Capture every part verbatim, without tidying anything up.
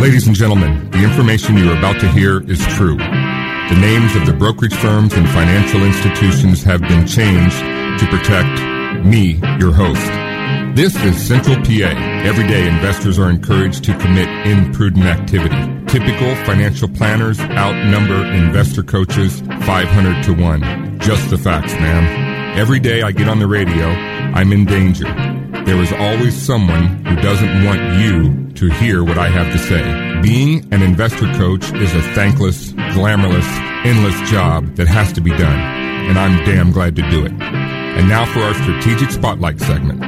Ladies and gentlemen, the information you are about to hear is true. The names of the brokerage firms and financial institutions have been changed to protect me, your host. This is Central P A. Every day, investors are encouraged to commit imprudent activity. Typical financial planners outnumber investor coaches five hundred to one. Just the facts, ma'am. Every day I get on the radio, I'm in danger. There is always someone who doesn't want you to hear what I have to say. Being an investor coach is a thankless, glamorous, endless job that has to be done, and I'm damn glad to do it. And now for our Strategic Spotlight segment.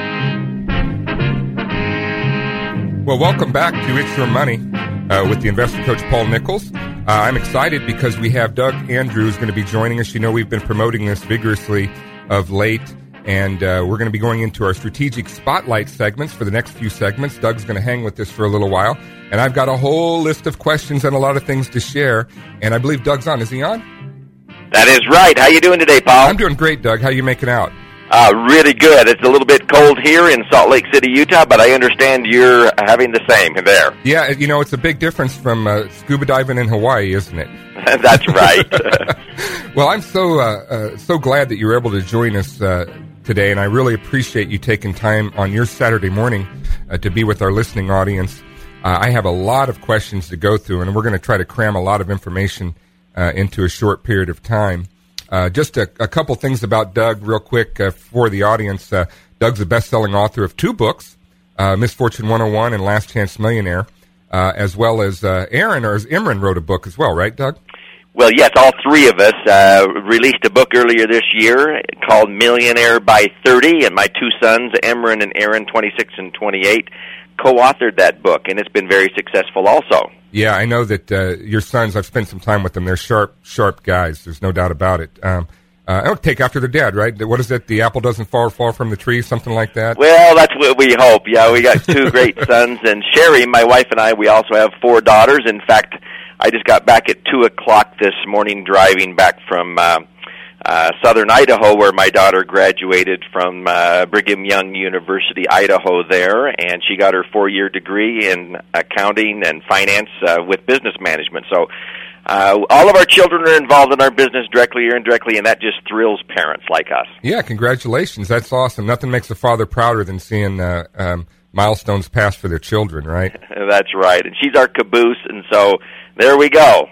Well, welcome back to It's Your Money uh, with the investor coach, Paul Nichols. Uh, I'm excited because we have Doug Andrews going to be joining us. You know, we've been promoting this vigorously of late, and uh, we're going to be going into our Strategic Spotlight segments for the next few segments. Doug's going to hang with this for a little while, and I've got a whole list of questions and a lot of things to share, and I believe Doug's on. Is he on? That is right. How you doing today, Paul? I'm doing great, Doug. How you making out? Uh, really good. It's a little bit cold here in Salt Lake City, Utah, but I understand you're having the same there. Yeah, you know, it's a big difference from uh, scuba diving in Hawaii, isn't it? That's right. Well, I'm so uh, uh, so glad that you were able to join us uh, today, and I really appreciate you taking time on your Saturday morning uh, to be with our listening audience. Uh, I have a lot of questions to go through, and we're going to try to cram a lot of information uh, into a short period of time. Uh, just a, a couple things about Doug real quick uh, for the audience. Uh, Doug's a best-selling author of two books, uh, Misfortune one oh one and Last Chance Millionaire, uh, as well as uh, Aaron, or as Imran wrote a book as well, right, Doug? Well, yes, all three of us uh, released a book earlier this year called Millionaire by thirty, and my two sons, Imran and Aaron, twenty-six and twenty-eight, co-authored that book, and it's been very successful also. Yeah, I know that uh, your sons, I've spent some time with them. They're sharp, sharp guys. There's no doubt about it. Um, uh, I'll take after their dad, right? What is it? The apple doesn't fall far from the tree, something like that? Well, that's what we hope. Yeah, we got two great sons. And Sherry, my wife, and I, we also have four daughters. In fact, I just got back at two o'clock this morning driving back from uh, uh, southern Idaho, where my daughter graduated from uh, Brigham Young University, Idaho there, and she got her four-year degree in accounting and finance uh, with business management. So uh, all of our children are involved in our business directly or indirectly, and that just thrills parents like us. Yeah, congratulations. That's awesome. Nothing makes a father prouder than seeing uh, um, milestones passed for their children, right? That's right. And she's our caboose, and so there we go.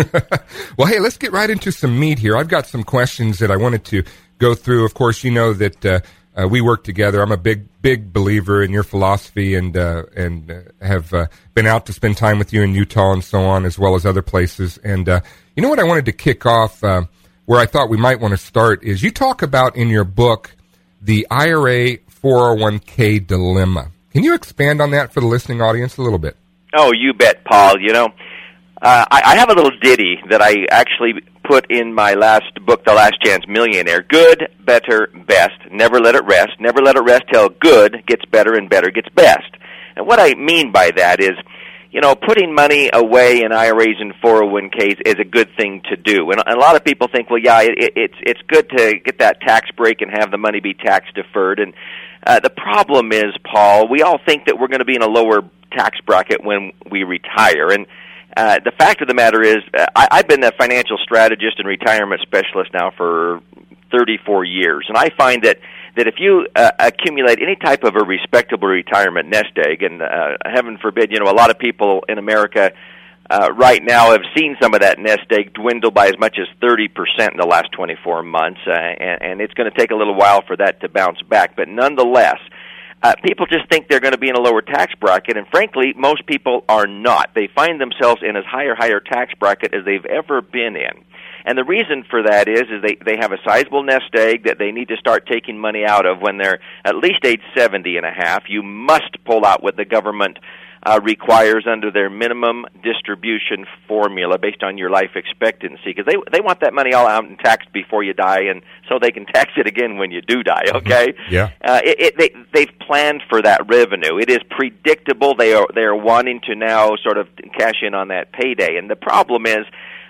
Well, hey, let's get right into some meat here. I've got some questions that I wanted to go through. Of course, you know that uh, uh, we work together. I'm a big, big believer in your philosophy, and uh, and uh, have uh, been out to spend time with you in Utah and so on, as well as other places. And uh, you know what I wanted to kick off, uh, where I thought we might want to start, is you talk about in your book the I R A four oh one k dilemma. Can you expand on that for the listening audience a little bit? Oh, you bet, Paul. You know, Uh, I, I have a little ditty that I actually put in my last book, The Last Chance Millionaire. Good, better, best. Never let it rest. Never let it rest till good gets better and better gets best. And what I mean by that is, you know, putting money away in I R As and four oh one k's is a good thing to do. And a lot of people think, well, yeah, it, it, it's it's good to get that tax break and have the money be tax deferred. And uh, the problem is, Paul, we all think that we're going to be in a lower tax bracket when we retire. And Uh, the fact of the matter is, uh, I, I've been a financial strategist and retirement specialist now for thirty-four years, and I find that, that if you uh, accumulate any type of a respectable retirement nest egg, and uh, heaven forbid, you know, a lot of people in America uh, right now have seen some of that nest egg dwindle by as much as thirty percent in the last twenty-four months, uh, and, and it's going to take a little while for that to bounce back, but nonetheless, Uh, people just think they're going to be in a lower tax bracket, and frankly, most people are not. They find themselves in as higher, higher tax bracket as they've ever been in. And the reason for that is, is they, they have a sizable nest egg that they need to start taking money out of when they're at least age seventy and a half. You must pull out what the government uh, requires under their minimum distribution formula based on your life expectancy, because they they want that money all out and taxed before you die, and so they can tax it again when you do die. Okay? Mm-hmm. Yeah. Uh, it, it, they they've planned for that revenue. It is predictable. They are they are wanting to now sort of cash in on that payday, and the problem is,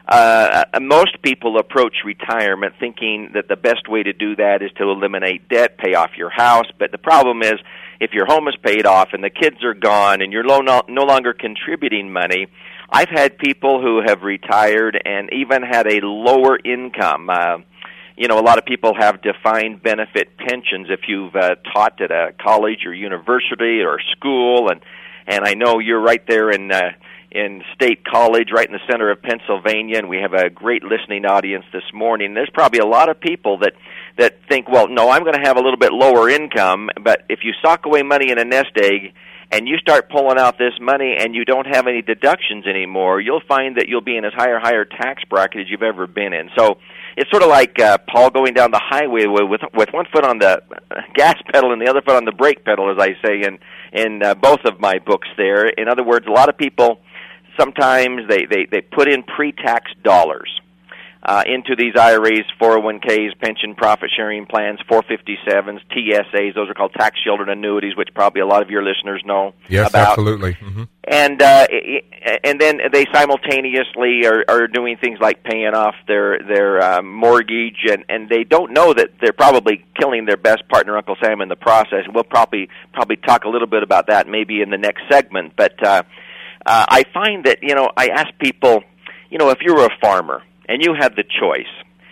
Uh, most people approach retirement thinking that the best way to do that is to eliminate debt, pay off your house. But the problem is, if your home is paid off and the kids are gone and you're no, no longer contributing money, I've had people who have retired and even had a lower income. Uh, you know, a lot of people have defined benefit pensions if you've uh, taught at a college or university or school, and and I know you're right there in uh, in State College, right in the center of Pennsylvania, and we have a great listening audience this morning. There's probably a lot of people that that think, well, no, I'm going to have a little bit lower income, but if you sock away money in a nest egg and you start pulling out this money and you don't have any deductions anymore, you'll find that you'll be in as higher higher tax bracket as you've ever been in. So it's sort of like uh, Paul going down the highway with with one foot on the gas pedal and the other foot on the brake pedal, as I say in in uh, both of my books there. In other words, a lot of people, sometimes they, they, they put in pre-tax dollars uh, into these I R As, four oh one Ks, pension profit-sharing plans, four fifty-sevens, T S As. Those are called tax sheltered annuities, which probably a lot of your listeners know yes, about. Yes, absolutely. Mm-hmm. And uh, and then they simultaneously are, are doing things like paying off their their uh, mortgage, and, and they don't know that they're probably killing their best partner, Uncle Sam, in the process. We'll probably probably talk a little bit about that maybe in the next segment. But uh, uh, I find that, you know, I ask people, you know, if you were a farmer and you had the choice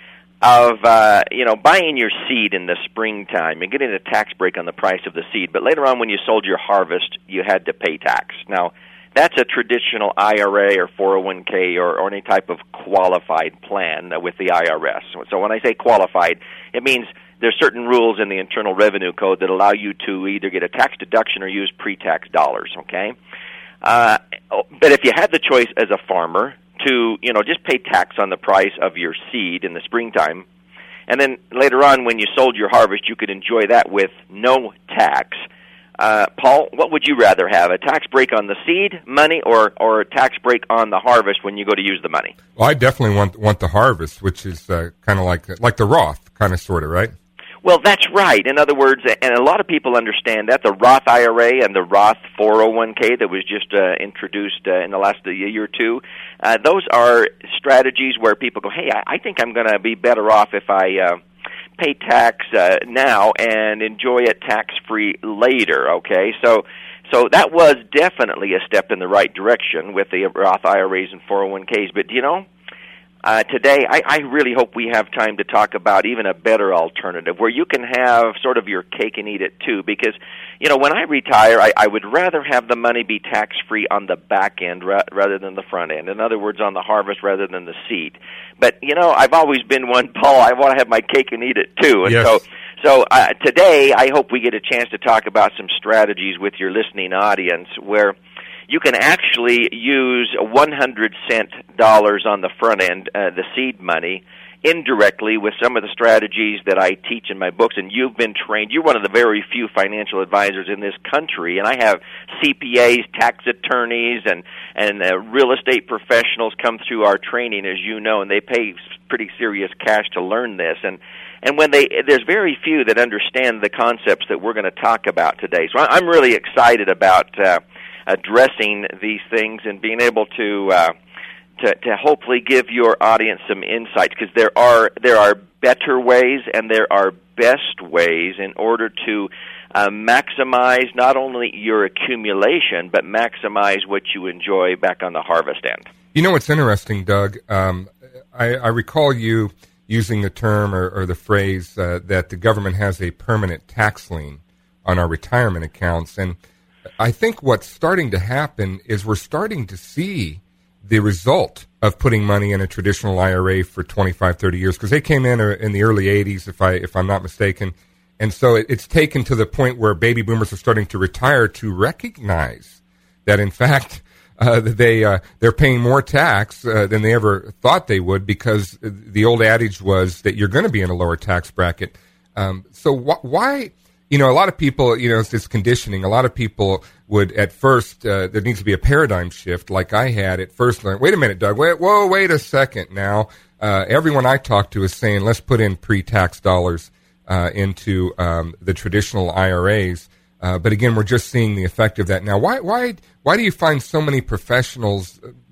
of, uh, you know, buying your seed in the springtime and getting a tax break on the price of the seed, but later on when you sold your harvest, you had to pay tax. Now, that's a traditional I R A or four oh one K or, or any type of qualified plan with the I R S. So when I say qualified, it means there's certain rules in the Internal Revenue Code that allow you to either get a tax deduction or use pre-tax dollars, okay? Uh, but if you had the choice as a farmer to, you know, just pay tax on the price of your seed in the springtime, and then later on when you sold your harvest, you could enjoy that with no tax. Uh, Paul, what would you rather have, a tax break on the seed money or, or a tax break on the harvest when you go to use the money? Well, I definitely want want the harvest, which is uh, kind of like like the Roth, kind of, sort of, right? Well, that's right. In other words, and a lot of people understand that, the Roth I R A and the Roth four oh one K that was just uh, introduced uh, in the last uh, year or two, uh, those are strategies where people go, hey, I, I think I'm going to be better off if I uh, pay tax uh, now and enjoy it tax-free later, okay? So so that was definitely a step in the right direction with the Roth I R As and four oh one Ks. But, do you know, Uh, today, I, I really hope we have time to talk about even a better alternative where you can have sort of your cake and eat it too. Because, you know, when I retire, I, I would rather have the money be tax-free on the back end ra- rather than the front end. In other words, on the harvest rather than the seed. But, you know, I've always been one, Paul, I want to have my cake and eat it too. And yes. so, so uh, today, I hope we get a chance to talk about some strategies with your listening audience where you can actually use one hundred cent dollars on the front end, uh, the seed money, indirectly with some of the strategies that I teach in my books. And you've been trained. You're one of the very few financial advisors in this country. And I have C P As, tax attorneys, and, and uh, real estate professionals come through our training, as you know, and they pay pretty serious cash to learn this. And And when they, there's very few that understand the concepts that we're going to talk about today. So I'm really excited about uh, addressing these things and being able to, uh, to to hopefully give your audience some insights, because there are there are better ways and there are best ways in order to uh, maximize not only your accumulation but maximize what you enjoy back on the harvest end. You know what's interesting, Doug? Um, I, I recall you using the term or, or the phrase uh, that the government has a permanent tax lien on our retirement accounts, and I think what's starting to happen is we're starting to see the result of putting money in a traditional I R A for twenty-five, thirty years, because they came in in the early eighties, if, I, if I'm not mistaken, and so it, it's taken to the point where baby boomers are starting to retire to recognize that, in fact, uh, they, uh, they're paying more tax uh, than they ever thought they would, because the old adage was that you're going to be in a lower tax bracket. Um, so wh- why... You know, a lot of people, you know, it's this conditioning. A lot of people would, at first, uh, there needs to be a paradigm shift, like I had at first. Learn, wait a minute, Doug. Wait, whoa, wait a second now. Uh, everyone I talk to is saying, let's put in pre-tax dollars uh, into um, the traditional I R As. Uh, but again, we're just seeing the effect of that now. Why, why, why do you find so many professionals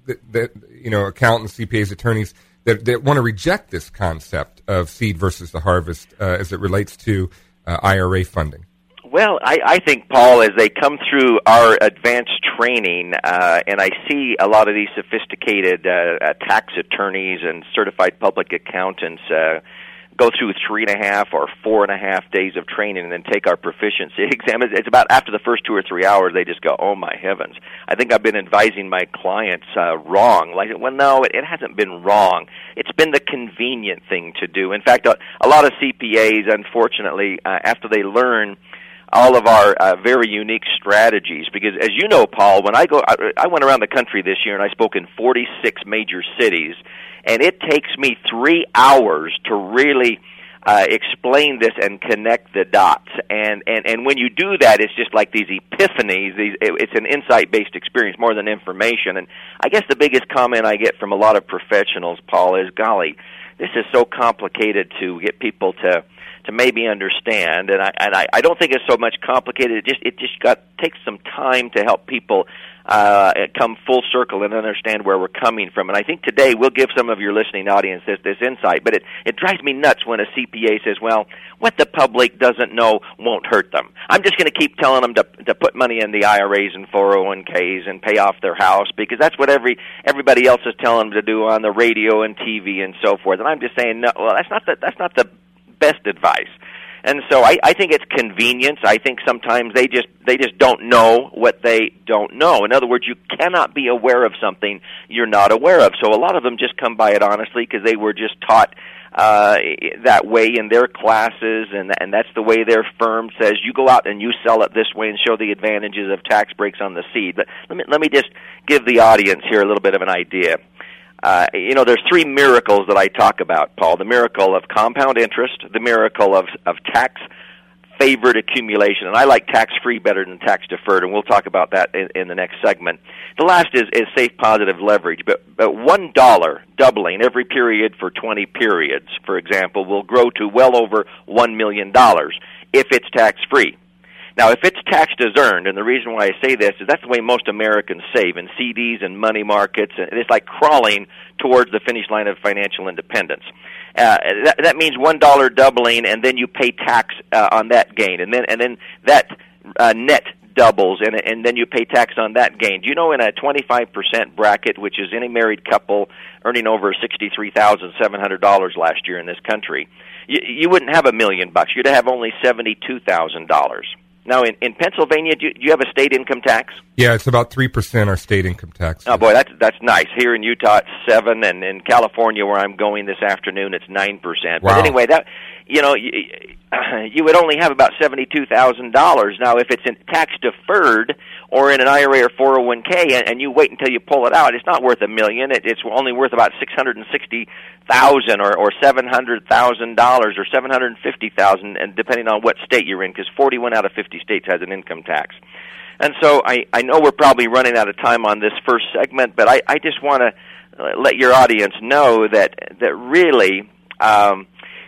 that, that you know, accountants, C P As, attorneys that, that want to reject this concept of seed versus the harvest uh, as it relates to uh, I R A funding? Well, I, I think, Paul, as they come through our advanced training, uh, and I see a lot of these sophisticated uh, uh, tax attorneys and certified public accountants uh, go through three and a half or four and a half days of training and then take our proficiency exam. It's about after the first two or three hours, they just go, oh, my heavens. I think I've been advising my clients uh, wrong. Like, well, no, it, it hasn't been wrong. It's been the convenient thing to do. In fact, a, a lot of C P As, unfortunately, uh, after they learn all of our uh, very unique strategies, because as you know, Paul, when I go, I, I went around the country this year and I spoke in forty-six major cities, and it takes me three hours to really uh, explain this and connect the dots. And, and, and when you do that, it's just like these epiphanies. These, it, it's an insight-based experience more than information. And I guess the biggest comment I get from a lot of professionals, Paul, is, golly, this is so complicated to get people to to maybe understand, and I and I, I don't think it's so much complicated. It just it just got takes some time to help people uh, come full circle and understand where we're coming from. And I think today we'll give some of your listening audience this this insight. But it it drives me nuts when a C P A says, "Well, what the public doesn't know won't hurt them. I'm just going to keep telling them to to put money in the I R As and four oh one Ks and pay off their house because that's what every everybody else is telling them to do on the radio and T V and so forth." And I'm just saying, no, well, that's not the that's not the best advice. And so I, I think it's convenience. I think sometimes they just they just don't know what they don't know. In other words, you cannot be aware of something you're not aware of. So a lot of them just come by it honestly because they were just taught uh, that way in their classes, and and that's the way their firm says you go out and you sell it this way and show the advantages of tax breaks on the seed. But let me let me just give the audience here a little bit of an idea. Uh, you know, there's three miracles that I talk about, Paul. The miracle of compound interest, the miracle of, of tax-favored accumulation, and I like tax-free better than tax-deferred, and we'll talk about that in, in the next segment. The last is, is safe positive leverage, but, but one dollar doubling every period for twenty periods, for example, will grow to well over one million dollars if it's tax-free. Now, if it's taxed as earned, and the reason why I say this is that's the way most Americans save in C Ds and money markets, and it's like crawling towards the finish line of financial independence. Uh, that, that means one dollar doubling, and then you pay tax uh, on that gain, and then and then that uh, net doubles, and and then you pay tax on that gain. Do you know in a twenty-five percent bracket, which is any married couple earning over sixty-three thousand seven hundred dollars last year in this country, you, you wouldn't have a million bucks. You'd have only seventy-two thousand dollars. Now, in, in Pennsylvania, do you, do you have a state income tax? Yeah, it's about three percent our state income tax. Oh, boy, that's that's nice. Here in Utah, it's seven, and in California, where I'm going this afternoon, it's nine percent. Wow. But anyway, that you know, you, you would only have about seventy-two thousand dollars. Now, if it's in tax-deferred or in an I R A or four oh one K, and, and you wait until you pull it out, it's not worth a million. It, it's only worth about six hundred sixty thousand dollars or, or seven hundred thousand dollars or seven hundred fifty thousand dollars, and depending on what state you're in, because forty-one out of fifty states has an income tax. And so I, I know we're probably running out of time on this first segment, but I, I just want to let your audience know that that really, um,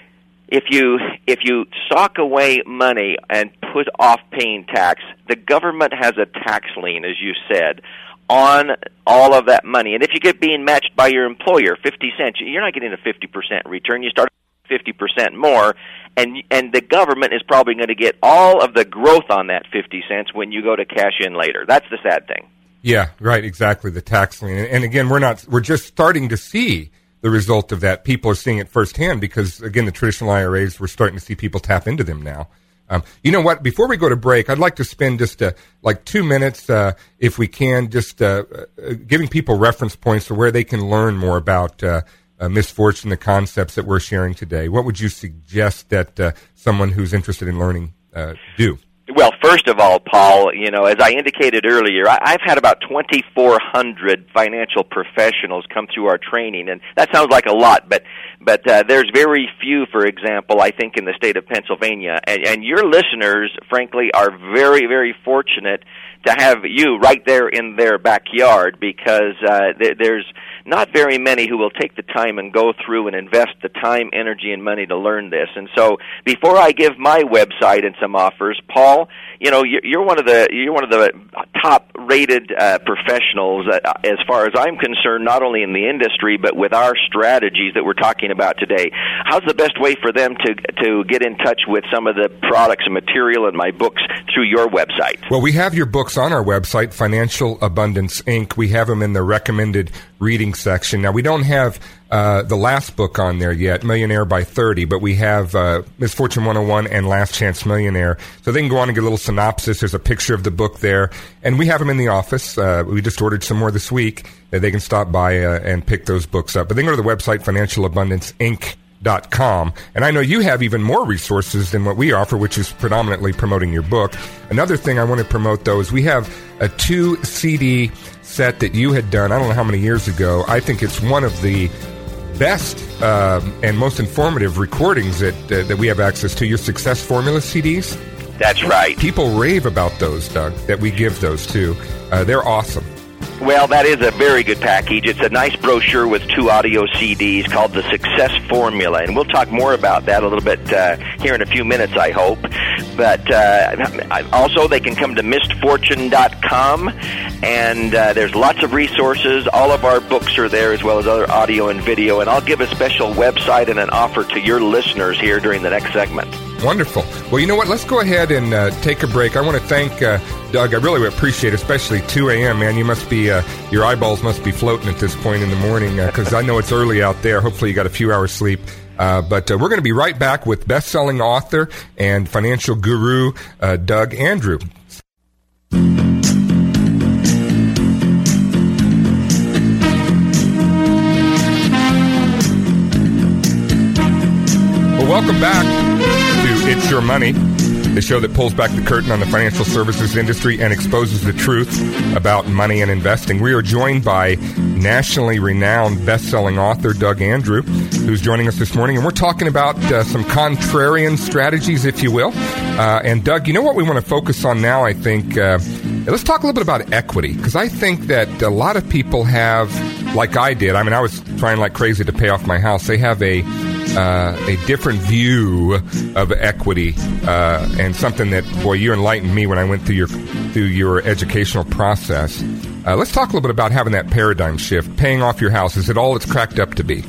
if you if you sock away money and put off paying tax, the government has a tax lien, as you said, on all of that money. And if you get being matched by your employer, fifty cents, you're not getting a fifty percent return. You start fifty percent more, and and the government is probably going to get all of the growth on that fifty cents when you go to cash in later. That's the sad thing. Yeah, right, exactly, the tax lien. And again, we're not we're just starting to see the result of that. People are seeing it firsthand because, again, the traditional I R As, we're starting to see people tap into them now. Um, you know what? Before we go to break, I'd like to spend just uh, like two minutes, uh, if we can, just uh, uh, giving people reference points to where they can learn more about uh, uh, Miss Fortune, the concepts that we're sharing today. What would you suggest that uh, someone who's interested in learning uh, do? Well, first of all, Paul, you know, as I indicated earlier, I, I've had about twenty-four hundred financial professionals come through our training, and that sounds like a lot, but but uh, there's very few, for example, I think in the state of Pennsylvania, and, and your listeners, frankly, are very, very fortunate to have you right there in their backyard, because uh, th- there's not very many who will take the time and go through and invest the time, energy, and money to learn this. And so, before I give my website and some offers, Paul, you know, you're one of the you're one of the top-rated uh, professionals, uh, as far as I'm concerned, not only in the industry but with our strategies that we're talking about today. How's the best way for them to to get in touch with some of the products and material in my books through your website? Well, we have your books on our website, Financial Abundance Incorporated. We have them in the recommended reading section. Now, we don't have uh, the last book on there yet, Millionaire by thirty, but we have uh, Misfortune one oh one and Last Chance Millionaire. So they can go on and get a little synopsis. There's a picture of the book there. And we have them in the office. Uh, we just ordered some more this week that they can stop by uh, and pick those books up. But they can go to the website, Financial Abundance Inc dot com. And I know you have even more resources than what we offer, which is predominantly promoting your book. Another thing I want to promote, though, is we have a two C D set that you had done, I don't know how many years ago. I think it's one of the best uh, and most informative recordings that uh, that we have access to, your Success Formula C Ds. That's right. People rave about those, Doug, that we give those to. Uh, they're awesome. Well, that is a very good package. It's a nice brochure with two audio C Ds called The Success Formula, and we'll talk more about that a little bit uh, here in a few minutes, I hope. But uh, also, they can come to missed fortune dot com, and uh, there's lots of resources. All of our books are there, as well as other audio and video, and I'll give a special website and an offer to your listeners here during the next segment. Wonderful. Well, you know what? Let's go ahead and uh, take a break. I want to thank uh, Doug. I really appreciate it, especially two a.m., man. You must be, uh, your eyeballs must be floating at this point in the morning, because uh, I know it's early out there. Hopefully you got a few hours sleep. Uh, but uh, we're going to be right back with best-selling author and financial guru, uh, Doug Andrew. Well, welcome back to It's Your Money, the show that pulls back the curtain on the financial services industry and exposes the truth about money and investing. We are joined by nationally renowned best-selling author Doug Andrew, who's joining us this morning, and we're talking about uh, some contrarian strategies, if you will. Uh, and Doug, you know what we want to focus on now, I think? Uh, let's talk a little bit about equity, because I think that a lot of people have, like I did, I mean, I was trying like crazy to pay off my house. They have a Uh, a different view of equity, uh, and something that, boy, you enlightened me when I went through your through your educational process. Uh, let's talk a little bit about having that paradigm shift, paying off your house. Is it all it's cracked up to be?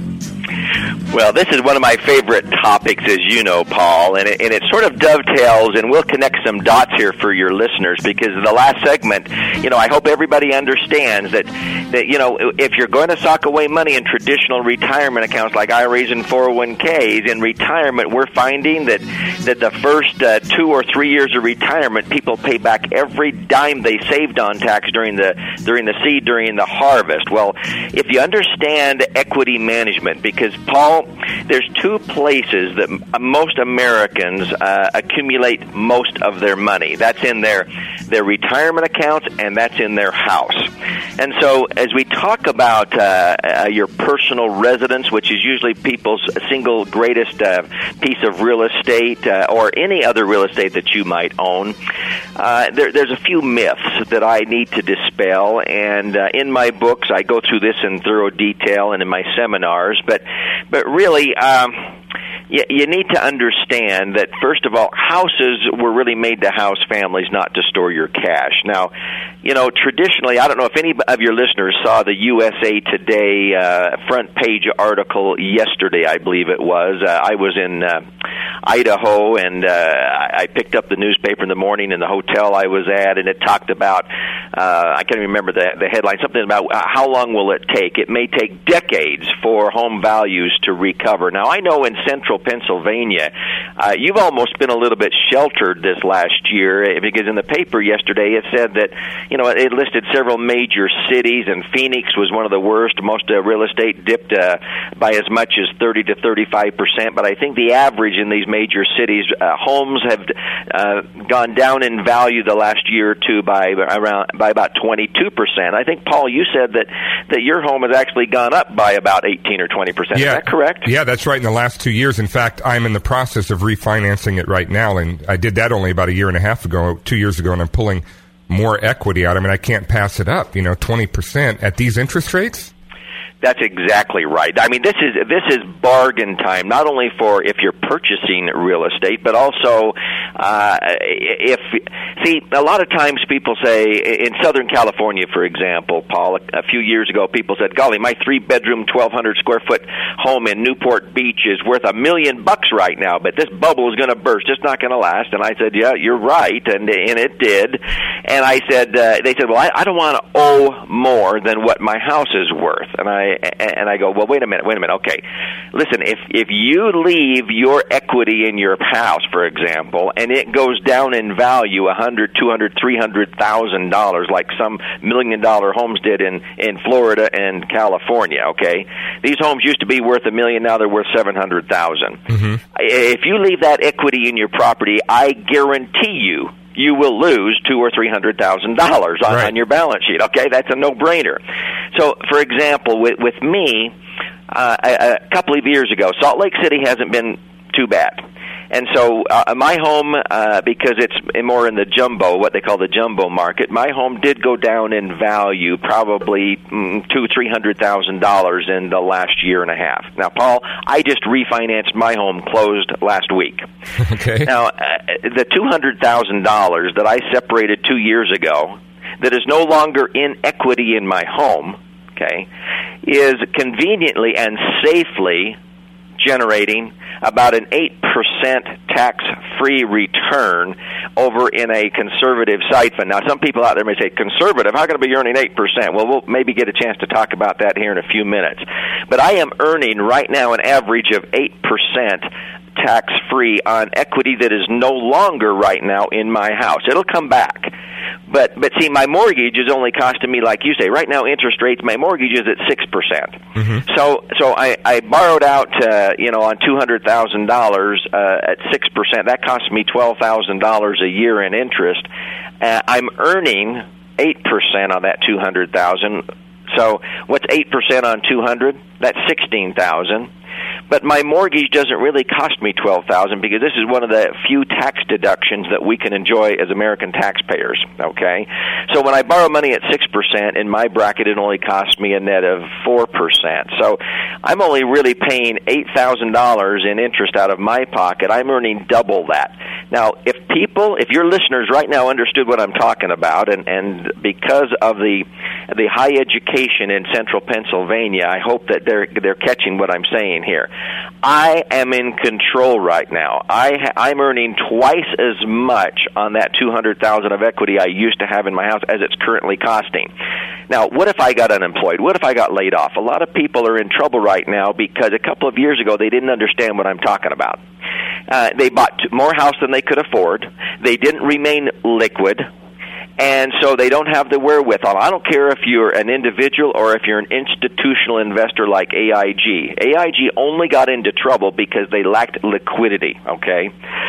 Well, this is one of my favorite topics, as you know, Paul, and it, and it sort of dovetails, and we'll connect some dots here for your listeners, because in the last segment, you know, I hope everybody understands that, that you know, if you're going to sock away money in traditional retirement accounts like I R As and four oh one Ks, in retirement, we're finding that, that the first uh, two or three years of retirement, people pay back every dime they saved on tax during the, during the seed, during the harvest. Well, if you understand equity management, because, Paul, there's two places that most Americans uh, accumulate most of their money. That's in their their retirement accounts, and that's in their house. And so as we talk about uh, uh, your personal residence, which is usually people's single greatest uh, piece of real estate, uh, or any other real estate that you might own, uh, there, there's a few myths that I need to dispel. And uh, in my books, I go through this in thorough detail, and in my seminars. But But really, um, you, you need to understand that, first of all, houses were really made to house families, not to store your cash. Now, you know, traditionally, I don't know if any of your listeners saw the U S A Today uh, front page article yesterday, I believe it was. Uh, I was in uh, Idaho, and uh, I picked up the newspaper in the morning in the hotel I was at, and it talked about, uh, I can't remember the, the headline, something about uh, how long will it take. It may take decades for home values to recover. Now, I know in central Pennsylvania, uh, you've almost been a little bit sheltered this last year, because in the paper yesterday it said that, you know, it listed several major cities, and Phoenix was one of the worst. Most uh, real estate dipped uh, by as much as thirty to thirty-five percent, but I think the average in these major cities, uh, homes have uh, gone down in value the last year or two by around by about twenty-two percent. I think, Paul, you said that, that your home has actually gone up by about eighteen or twenty percent. Yeah. Is that correct? Yeah, that's right, in the last two years. In fact, I'm in the process of refinancing it right now, and I did that only about a year and a half ago, two years ago, and I'm pulling more equity out. I mean, I can't pass it up, you know, twenty percent at these interest rates? That's exactly right. I mean, this is this is bargain time, not only for if you're purchasing real estate, but also uh, if, see, a lot of times people say, in Southern California, for example, Paul, a few years ago, people said, golly, my three-bedroom, twelve hundred square foot home in Newport Beach is worth a million bucks right now, but this bubble is going to burst. It's not going to last. And I said, yeah, you're right, and and it did. And I said, uh, they said, well, I, I don't want to owe more than what my house is worth. And I And I go, well, wait a minute, wait a minute. Okay, listen, if if you leave your equity in your house, for example, and it goes down in value a hundred, two hundred, three hundred thousand dollars, like some million dollar homes did in in Florida and California. Okay, these homes used to be worth a million, now they're worth seven hundred thousand. Mm-hmm. If you leave that equity in your property, I guarantee you, you will lose two or three hundred thousand dollars on, right. on your balance sheet. Okay, that's a no-brainer. So, for example, with, with me, uh, a, a couple of years ago, Salt Lake City hasn't been too bad. And so uh, my home, uh, because it's more in the jumbo, what they call the jumbo market, my home did go down in value probably mm, two, three hundred thousand dollars in the last year and a half. Now, Paul, I just refinanced my home, closed last week. Okay. Now, uh, the two hundred thousand dollars that I separated two years ago, that is no longer in equity in my home, okay, is conveniently and safely generating about an eight percent tax-free return over in a conservative side fund. Now, some people out there may say, conservative, how can I be earning eight percent? Well, we'll maybe get a chance to talk about that here in a few minutes. But I am earning right now an average of eight percent tax-free on equity that is no longer right now in my house. It'll come back. But, but see, my mortgage is only costing me, like you say, right now interest rates, my mortgage is at six percent. Mm-hmm. So so I, I borrowed out, uh, you know, on two hundred thousand dollars uh, at six percent. That cost me twelve thousand dollars a year in interest. Uh, I'm earning eight percent on that two hundred thousand dollars. So what's eight percent on two hundred? That's sixteen thousand dollars. But my mortgage doesn't really cost me twelve thousand dollars because this is one of the few tax deductions that we can enjoy as American taxpayers, okay? So when I borrow money at six percent, in my bracket it only costs me a net of four percent. So I'm only really paying eight thousand dollars in interest out of my pocket. I'm earning double that. Now, if people, if your listeners right now understood what I'm talking about, and, and because of the the high education in central Pennsylvania, I hope that they're they're catching what I'm saying here. I am in control right now. I ha- I'm earning twice as much on that two hundred thousand dollars of equity I used to have in my house as it's currently costing. Now, what if I got unemployed? What if I got laid off? A lot of people are in trouble right now because a couple of years ago they didn't understand what I'm talking about. Uh, they bought more house than they could afford. They didn't remain liquid. And so they don't have the wherewithal. I don't care if you're an individual or if you're an institutional investor like A I G. A I G only got into trouble because they lacked liquidity, okay?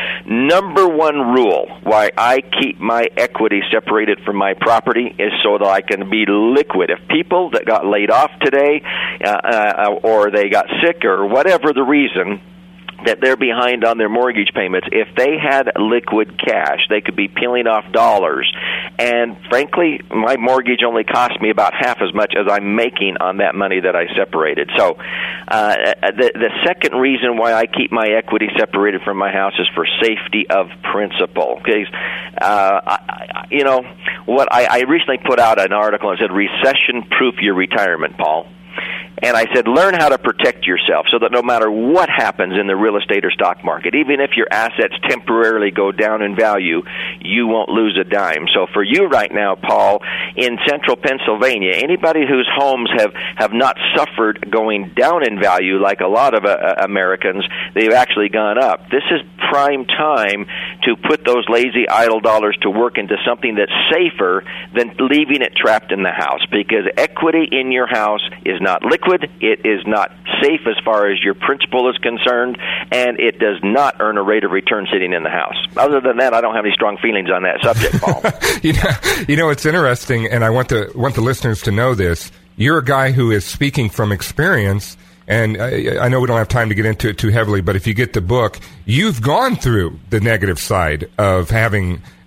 Number one rule why I keep my equity separated from my property is so that I can be liquid. If people that got laid off today uh, uh, or they got sick or whatever the reason, that they're behind on their mortgage payments, if they had liquid cash, they could be peeling off dollars. And frankly, my mortgage only cost me about half as much as I'm making on that money that I separated. So uh, the, the second reason why I keep my equity separated from my house is for safety of principle. Okay? Uh, I, you know, what I, I recently put out an article that said, recession-proof your retirement, Paul. And I said, learn how to protect yourself so that no matter what happens in the real estate or stock market, even if your assets temporarily go down in value, you won't lose a dime. So for you right now, Paul, in central Pennsylvania, anybody whose homes have, have not suffered going down in value like a lot of uh, Americans, they've actually gone up. This is prime time to put those lazy idle dollars to work into something that's safer than leaving it trapped in the house, because equity in your house is not liquid. It is not safe as far as your principal is concerned, and it does not earn a rate of return sitting in the house. Other than that, I don't have any strong feelings on that subject, Paul. you know, you know, it's interesting, and I want the want the listeners to know this. You're a guy who is speaking from experience, and I, I know we don't have time to get into it too heavily, but if you get the book, you've gone through the negative side of having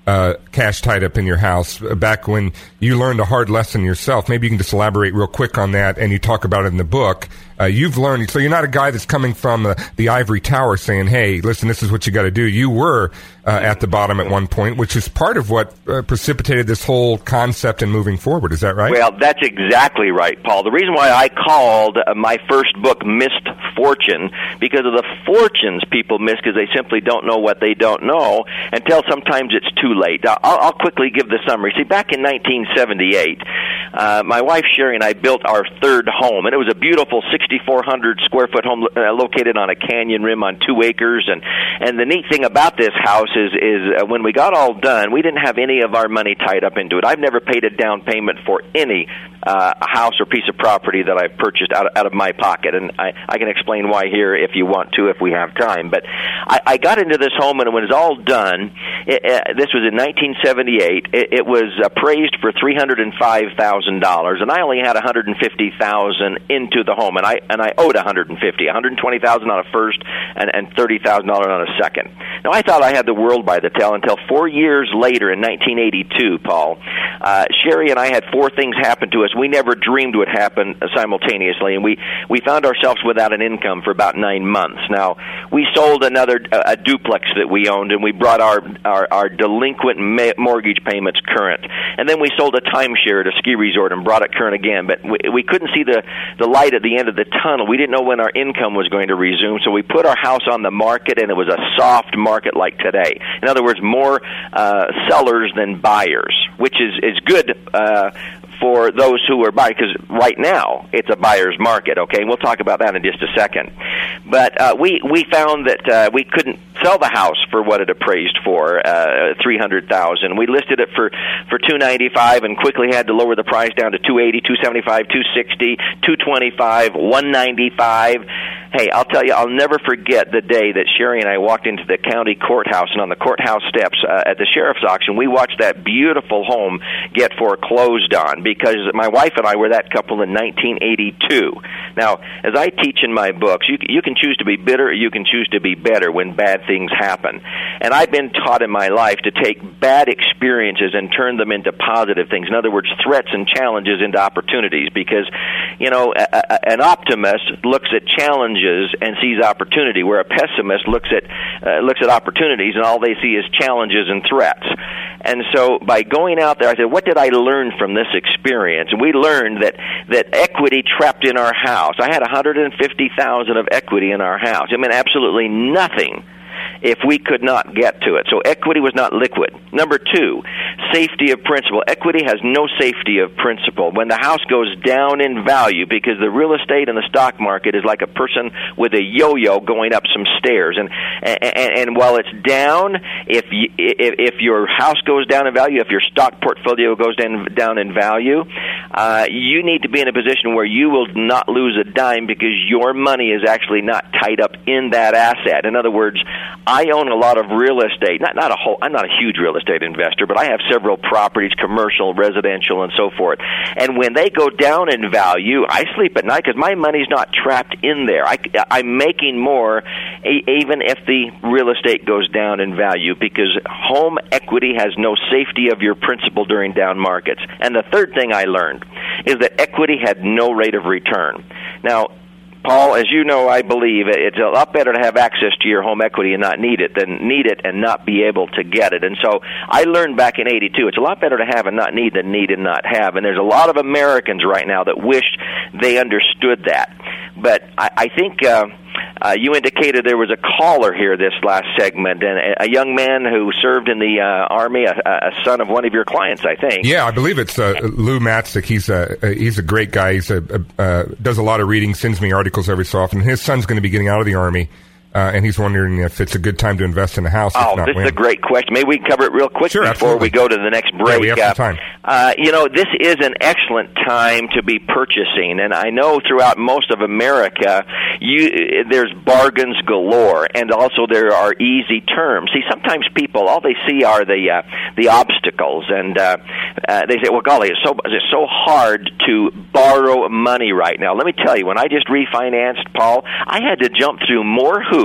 uh, cash tied up in your house back when you learned a hard lesson yourself. Maybe you can just elaborate real quick on that, and you talk about it in the book. Uh, you've learned, so you're not a guy that's coming from uh, the ivory tower saying, hey, listen, this is what you got to do. You were uh, at the bottom at one point, which is part of what uh, precipitated this whole concept and moving forward. Is that right? Well, that's exactly right, Paul. The reason why I called uh, my first book Missed Fortune, because of the fortunes people miss because they simply don't know what they don't know until sometimes it's too late. I'll, I'll quickly give the summary. See, back in nineteen seventy-eight, uh, my wife Sherry and I built our third home, and it was a beautiful sixty-four hundred square foot home uh, located on a canyon rim on two acres. And, and the neat thing about this house is, is uh, when we got all done, we didn't have any of our money tied up into it. I've never paid a down payment for any uh, house or piece of property that I've purchased out of, out of my pocket. And I, I can explain why here if you want to, if we have time. But I, I got into this home, and when it was all done, it, uh, this was in nineteen seventy-eight, it, it was appraised for three hundred five thousand dollars, and I only had one hundred fifty thousand dollars into the home, and I and I owed one hundred fifty thousand dollars, one hundred twenty thousand dollars on a first and, and thirty thousand dollars on a second. Now, I thought I had the world by the tail until four years later in nineteen eighty-two, Paul. Uh, Sherry and I had four things happen to us we never dreamed would happen simultaneously, and we, we found ourselves without an income for about nine months. Now, we sold another a, a duplex that we owned, and we brought our, our, our delinquent ma- mortgage payments current. And then we sold a timeshare at a ski resort and brought it current again, but we, we couldn't see the, the light at the end of the tunnel. We didn't know when our income was going to resume, so we put our house on the market, and it was a soft market like today. In other words, more uh, sellers than buyers, which is, is good uh, for those who are buying, because right now it's a buyer's market, okay? And we'll talk about that in just a second. But uh, we, we found that uh, we couldn't sell the house for what it appraised for, uh, three hundred thousand dollars. We listed it for, for two hundred ninety-five dollars and quickly had to lower the price down to two hundred eighty dollars, two hundred seventy-five dollars, two hundred sixty dollars, two hundred twenty-five dollars, one hundred ninety-five dollars. Hey, I'll tell you, I'll never forget the day that Sherry and I walked into the county courthouse, and on the courthouse steps uh, at the sheriff's auction, we watched that beautiful home get foreclosed on, because my wife and I were that couple in nineteen eighty-two. Now, as I teach in my books, you, you can choose to be bitter or you can choose to be better when bad things happen. And I've been taught in my life to take bad experiences and turn them into positive things. In other words, threats and challenges into opportunities, because, you know, a, a, an optimist looks at challenges and sees opportunity, where a pessimist looks at uh, looks at opportunities and all they see is challenges and threats. And so by going out there, I said, what did I learn from this experience? And we learned that, that equity trapped in our house. I had one hundred fifty thousand dollars of equity in our house. I mean, absolutely nothing if we could not get to it. So equity was not liquid. Number two, safety of principal. Equity has no safety of principal. When the house goes down in value, because the real estate and the stock market is like a person with a yo-yo going up some stairs. And and, and while it's down, if, you, if if your house goes down in value, if your stock portfolio goes down, down in value, uh, you need to be in a position where you will not lose a dime, because your money is actually not tied up in that asset. In other words, I own a lot of real estate. Not not a whole. I'm not a huge real estate investor, but I have several properties, commercial, residential, and so forth. And when they go down in value, I sleep at night because my money's not trapped in there. I, I'm making more, even if the real estate goes down in value, because home equity has no safety of your principal during down markets. And the third thing I learned is that equity had no rate of return. Now, Paul, as you know, I believe it's a lot better to have access to your home equity and not need it than need it and not be able to get it. And so I learned back in eighty-two, it's a lot better to have and not need than need and not have. And there's a lot of Americans right now that wish they understood that. But I, I think uh, uh, you indicated there was a caller here this last segment, and a, a young man who served in the uh, Army, a, a son of one of your clients, I think. Yeah, I believe it's uh, Lou Matzik. He's a, he's a great guy. He's a, uh, does a lot of reading, sends me articles every so often. His son's going to be getting out of the Army. Uh, and he's wondering if it's a good time to invest in a house. Oh, this when. is a great question. Maybe we can cover it real quick sure, before absolutely. we go to the next break. Yeah, we have uh, some time. Uh, you know, this is an excellent time to be purchasing, and I know throughout most of America, you, there's bargains galore, and also there are easy terms. See, sometimes people, all they see are the uh, the obstacles, and uh, uh, they say, well, golly, it's so, it's so hard to borrow money right now. Let me tell you, when I just refinanced, Paul, I had to jump through more hoops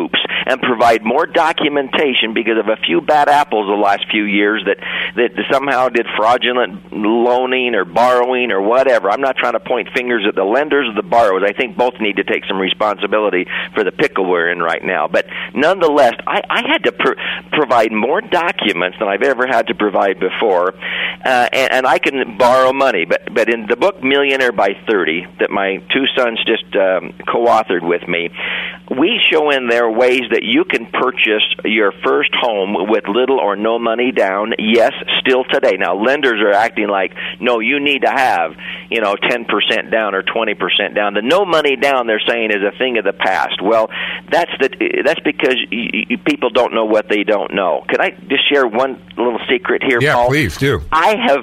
and provide more documentation because of a few bad apples the last few years that, that somehow did fraudulent loaning or borrowing or whatever. I'm not trying to point fingers at the lenders or the borrowers. I think both need to take some responsibility for the pickle we're in right now. But nonetheless, I, I had to pr- provide more documents than I've ever had to provide before, uh, and, and I can borrow money. But, but in the book Millionaire by thirty that my two sons just um, co-authored with me, we show in there ways that you can purchase your first home with little or no money down, yes, still today. Now, lenders are acting like, no, you need to have, you know, ten percent down or twenty percent down. The no money down, they're saying, is a thing of the past. Well, that's the that's because you, you, people don't know what they don't know. Could I just share one little secret here, yeah, Paul? Yeah, please do. I have...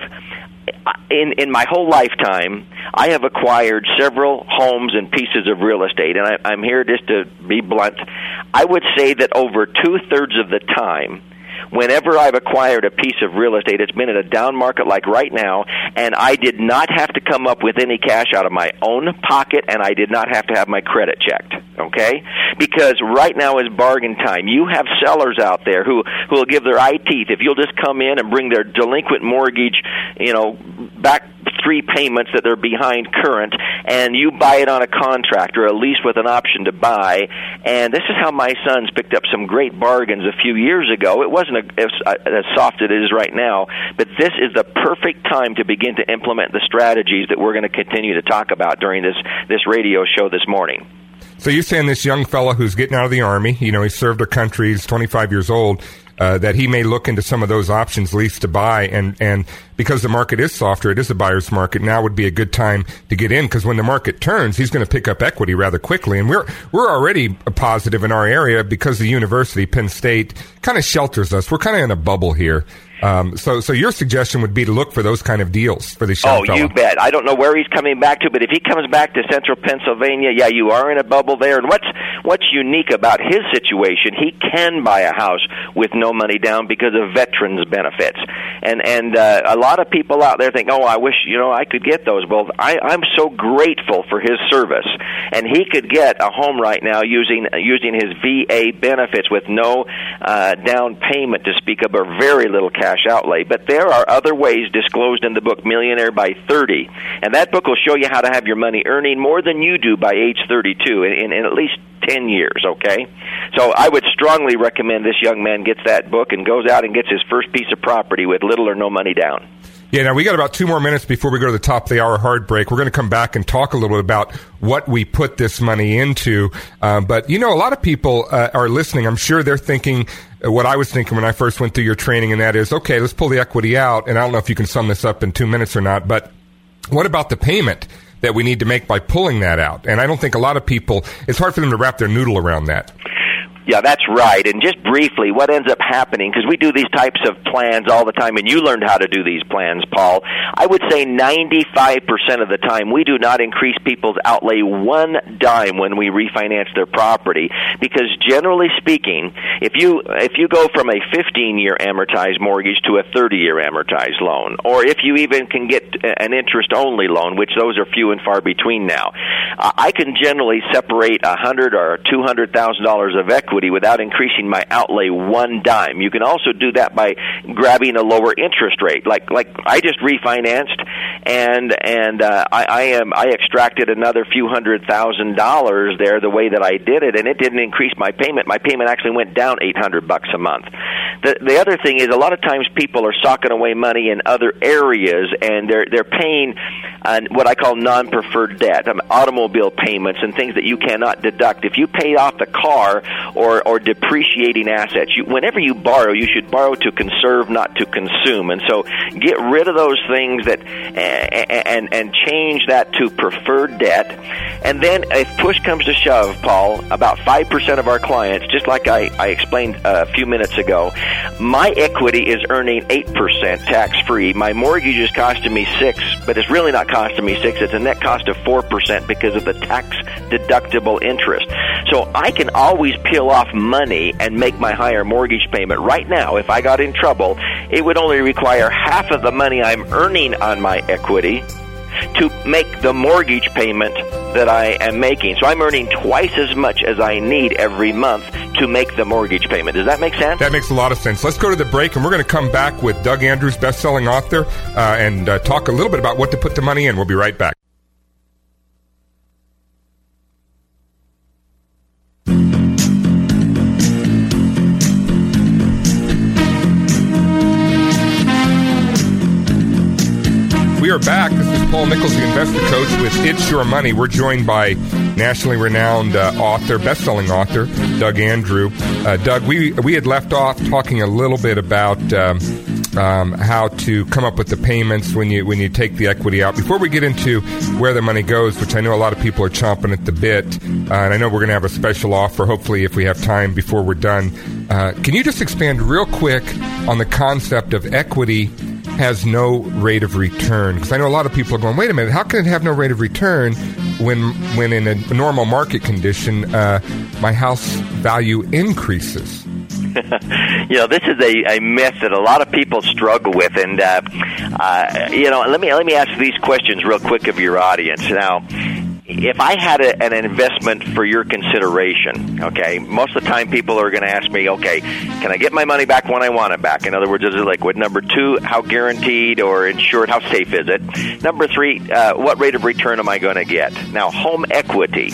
In in my whole lifetime, I have acquired several homes and pieces of real estate, and I, I'm here just to be blunt. I would say that over two-thirds of the time, whenever I've acquired a piece of real estate, it's been in a down market like right now, and I did not have to come up with any cash out of my own pocket, and I did not have to have my credit checked, okay? Because right now is bargain time. You have sellers out there who, who will give their eye teeth if you'll just come in and bring their delinquent mortgage, you know, back three payments that they're behind current, and you buy it on a contract or a lease with an option to buy. And this is how my sons picked up some great bargains a few years ago. It wasn't a, as, as soft as it is right now, but this is the perfect time to begin to implement the strategies that we're going to continue to talk about during this, this radio show this morning. So you're saying this young fella who's getting out of the Army, you know, he served our country, he's twenty-five years old, uh, that he may look into some of those options, lease to buy, and, and because the market is softer, it is a buyer's market, now would be a good time to get in, because when the market turns, he's going to pick up equity rather quickly. And we're we're already positive in our area because the university, Penn State, kind of shelters us. We're kind of in a bubble here. Um, so, so your suggestion would be to look for those kind of deals for this young Oh, fellow. you bet. I don't know where he's coming back to, but if he comes back to central Pennsylvania, yeah, you are in a bubble there. And what's what's unique about his situation, he can buy a house with no money down because of veterans benefits. And and uh, a lot of people out there think, oh, I wish, you know, I could get those. Well, I, I'm so grateful for his service. And he could get a home right now using using his V A benefits with no uh, down payment to speak of, or very little cash outlay. But there are other ways disclosed in the book Millionaire by thirty, and that book will show you how to have your money earning more than you do by age thirty-two in, in, in at least ten years, okay? So I would strongly recommend this young man gets that book and goes out and gets his first piece of property with little or no money down. Yeah, now we got about two more minutes before we go to the top of the hour hard break. We're going to come back and talk a little bit about what we put this money into. Um, but, you know, a lot of people uh, are listening. I'm sure they're thinking uh, what I was thinking when I first went through your training, and that is, okay, let's pull the equity out. And I don't know if you can sum this up in two minutes or not, but what about the payment that we need to make by pulling that out? And I don't think a lot of people, it's hard for them to wrap their noodle around that. Yeah, that's right. And just briefly, what ends up happening, because we do these types of plans all the time, and you learned how to do these plans, Paul. I would say ninety-five percent of the time we do not increase people's outlay one dime when we refinance their property, because generally speaking, if you if you go from a fifteen-year amortized mortgage to a thirty-year amortized loan, or if you even can get an interest-only loan, which those are few and far between now, uh, I can generally separate one hundred thousand dollars or two hundred thousand dollars of equity without increasing my outlay one dime. You can also do that by grabbing a lower interest rate. Like like I just refinanced, and and uh, I, I am I extracted another few hundred thousand dollars there the way that I did it, and it didn't increase my payment. My payment actually went down eight hundred bucks a month. The the other thing is, a lot of times people are socking away money in other areas, and they're they're paying uh, what I call non-preferred debt, um, automobile payments and things that you cannot deduct. If you paid off the car or Or, or depreciating assets. You, whenever you borrow, you should borrow to conserve, not to consume. And so get rid of those things that and and change that to preferred debt. And then if push comes to shove, Paul, about five percent of our clients, just like I, I explained a few minutes ago, my equity is earning eight percent tax-free. My mortgage is costing me six, but it's really not costing me six. It's a net cost of four percent because of the tax-deductible interest. So I can always peel off money and make my higher mortgage payment. Right now, if I got in trouble, it would only require half of the money I'm earning on my equity to make the mortgage payment that I am making. So I'm earning twice as much as I need every month to make the mortgage payment. Does that make sense? That makes a lot of sense. Let's go to the break, and we're going to come back with Doug Andrews, best-selling author, uh, and uh, talk a little bit about what to put the money in. We'll be right back. We are back. This is Paul Nichols, the Investor Coach, with It's Your Money. We're joined by nationally renowned uh, author, best-selling author, Doug Andrew. Uh, Doug, we we had left off talking a little bit about um, um, how to come up with the payments when you when you take the equity out. Before we get into where the money goes, which I know a lot of people are chomping at the bit, uh, and I know we're going to have a special offer, hopefully, if we have time before we're done. Uh, can you just expand real quick on the concept of equity has no rate of return? Because I know a lot of people are going, wait a minute, how can it have no rate of return when when in a normal market condition uh, my house value increases? You know, this is a, a myth that a lot of people struggle with, and uh, uh, you know, let me let me ask these questions real quick of your audience. Now, if I had a, an investment for your consideration, okay, most of the time people are going to ask me, okay, can I get my money back when I want it back? In other words, is it liquid? Number two, how guaranteed or insured, how safe is it? Number three, uh, what rate of return am I going to get? Now, home equity.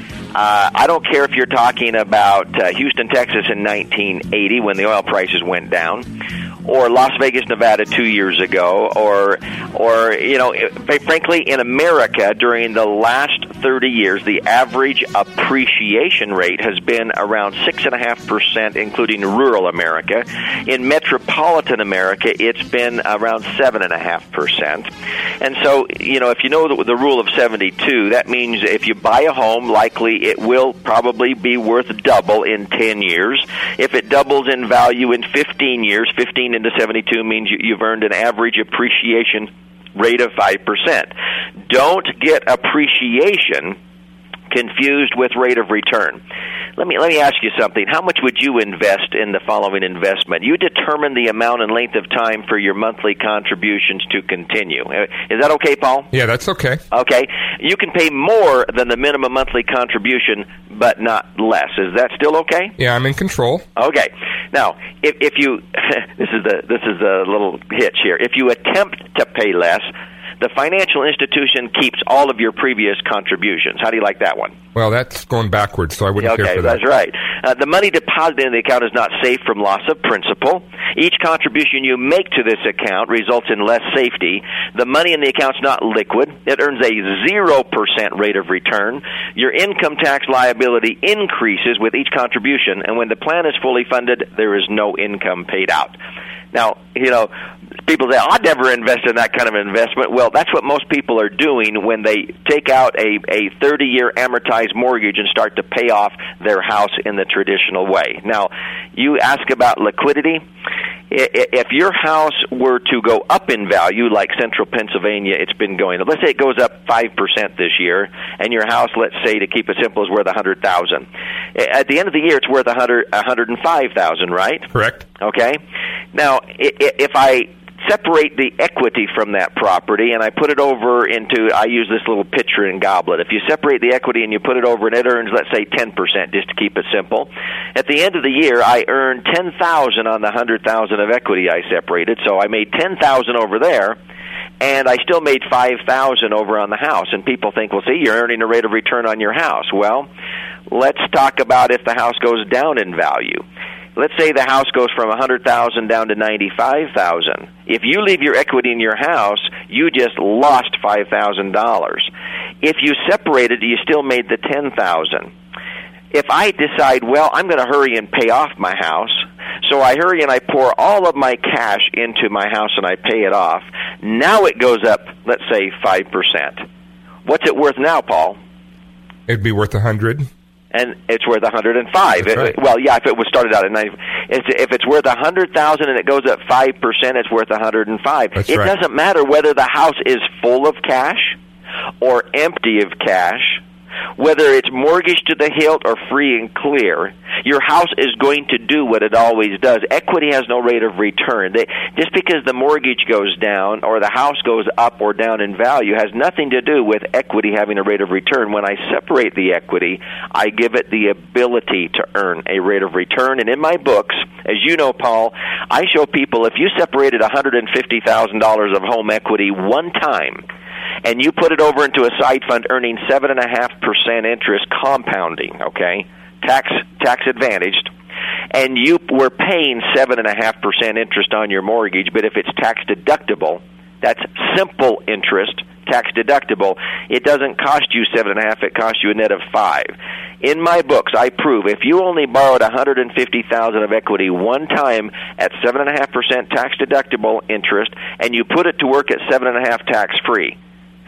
Uh, I don't care if you're talking about uh, Houston, Texas in nineteen eighty when the oil prices went down, or Las Vegas, Nevada two years ago, or, or you know, frankly, in America during the last thirty years, the average appreciation rate has been around six point five percent, including rural America. In metropolitan America, it's been around seven point five percent. And so, you know, if you know the, the rule of seventy-two, that means if you buy a home, likely it will probably be worth double in ten years. If it doubles in value in fifteen years, fifteen into seventy-two means you, you've earned an average appreciation rate of five percent. Don't get appreciation confused with rate of return. Let me let me ask you something. How much would you invest in the following investment? You determine the amount and length of time for your monthly contributions to continue. Is that okay, Paul? Yeah, that's okay. Okay. You can pay more than the minimum monthly contribution, but not less. Is that still okay? Yeah, I'm in control. Okay. Now, if, if you this is the this is a little hitch here. If you attempt to pay less, the financial institution keeps all of your previous contributions. How do you like that one? Well, that's going backwards, so I wouldn't okay, care for that. That's right. Uh, the money deposited in the account is not safe from loss of principal. Each contribution you make to this account results in less safety. The money in the account is not liquid. It earns a zero percent rate of return. Your income tax liability increases with each contribution, and when the plan is fully funded, there is no income paid out. Now, you know, people say, I'd never invest in that kind of investment. Well, that's what most people are doing when they take out a, a thirty-year amortized mortgage and start to pay off their house in the traditional way. Now, you ask about liquidity. If your house were to go up in value, like central Pennsylvania, it's been going up. Let's say it goes up five percent this year, and your house, let's say, to keep it simple, is worth one hundred thousand dollars. At the end of the year, it's worth one hundred five thousand dollars, right? Correct. Okay. Now, if I separate the equity from that property and I put it over into, I use this little pitcher and goblet. If you separate the equity and you put it over and it earns, let's say, ten percent, just to keep it simple. At the end of the year, I earned ten thousand dollars on the one hundred thousand dollars of equity I separated, so I made ten thousand dollars over there, and I still made five thousand dollars over on the house. And people think, well, see, you're earning a rate of return on your house. Well, let's talk about if the house goes down in value. Let's say the house goes from one hundred thousand dollars down to ninety-five thousand dollars. If you leave your equity in your house, you just lost five thousand dollars. If you separated, you still made the ten thousand dollars. If I decide, well, I'm going to hurry and pay off my house, so I hurry and I pour all of my cash into my house and I pay it off, now it goes up, let's say, five percent. What's it worth now, Paul? It'd be worth one hundred dollars. And it's worth one hundred five. Right. It, well, yeah, if it was started out at ninety, if it's worth one hundred thousand and it goes up five percent, it's worth one hundred five. That's it right. doesn't matter whether the house is full of cash or empty of cash. Whether it's mortgaged to the hilt or free and clear, your house is going to do what it always does. Equity has no rate of return. They, just because the mortgage goes down or the house goes up or down in value has nothing to do with equity having a rate of return. When I separate the equity, I give it the ability to earn a rate of return. And in my books, as you know, Paul, I show people if you separated one hundred fifty thousand dollars of home equity one time, and you put it over into a side fund earning seven point five percent interest compounding, okay, tax tax advantaged, and you were paying seven point five percent interest on your mortgage, but if it's tax deductible, that's simple interest, tax deductible, it doesn't cost you seven point five, it costs you a net of five. In my books, I prove if you only borrowed one hundred fifty thousand dollars of equity one time at seven point five percent tax deductible interest, and you put it to work at seven point five tax free,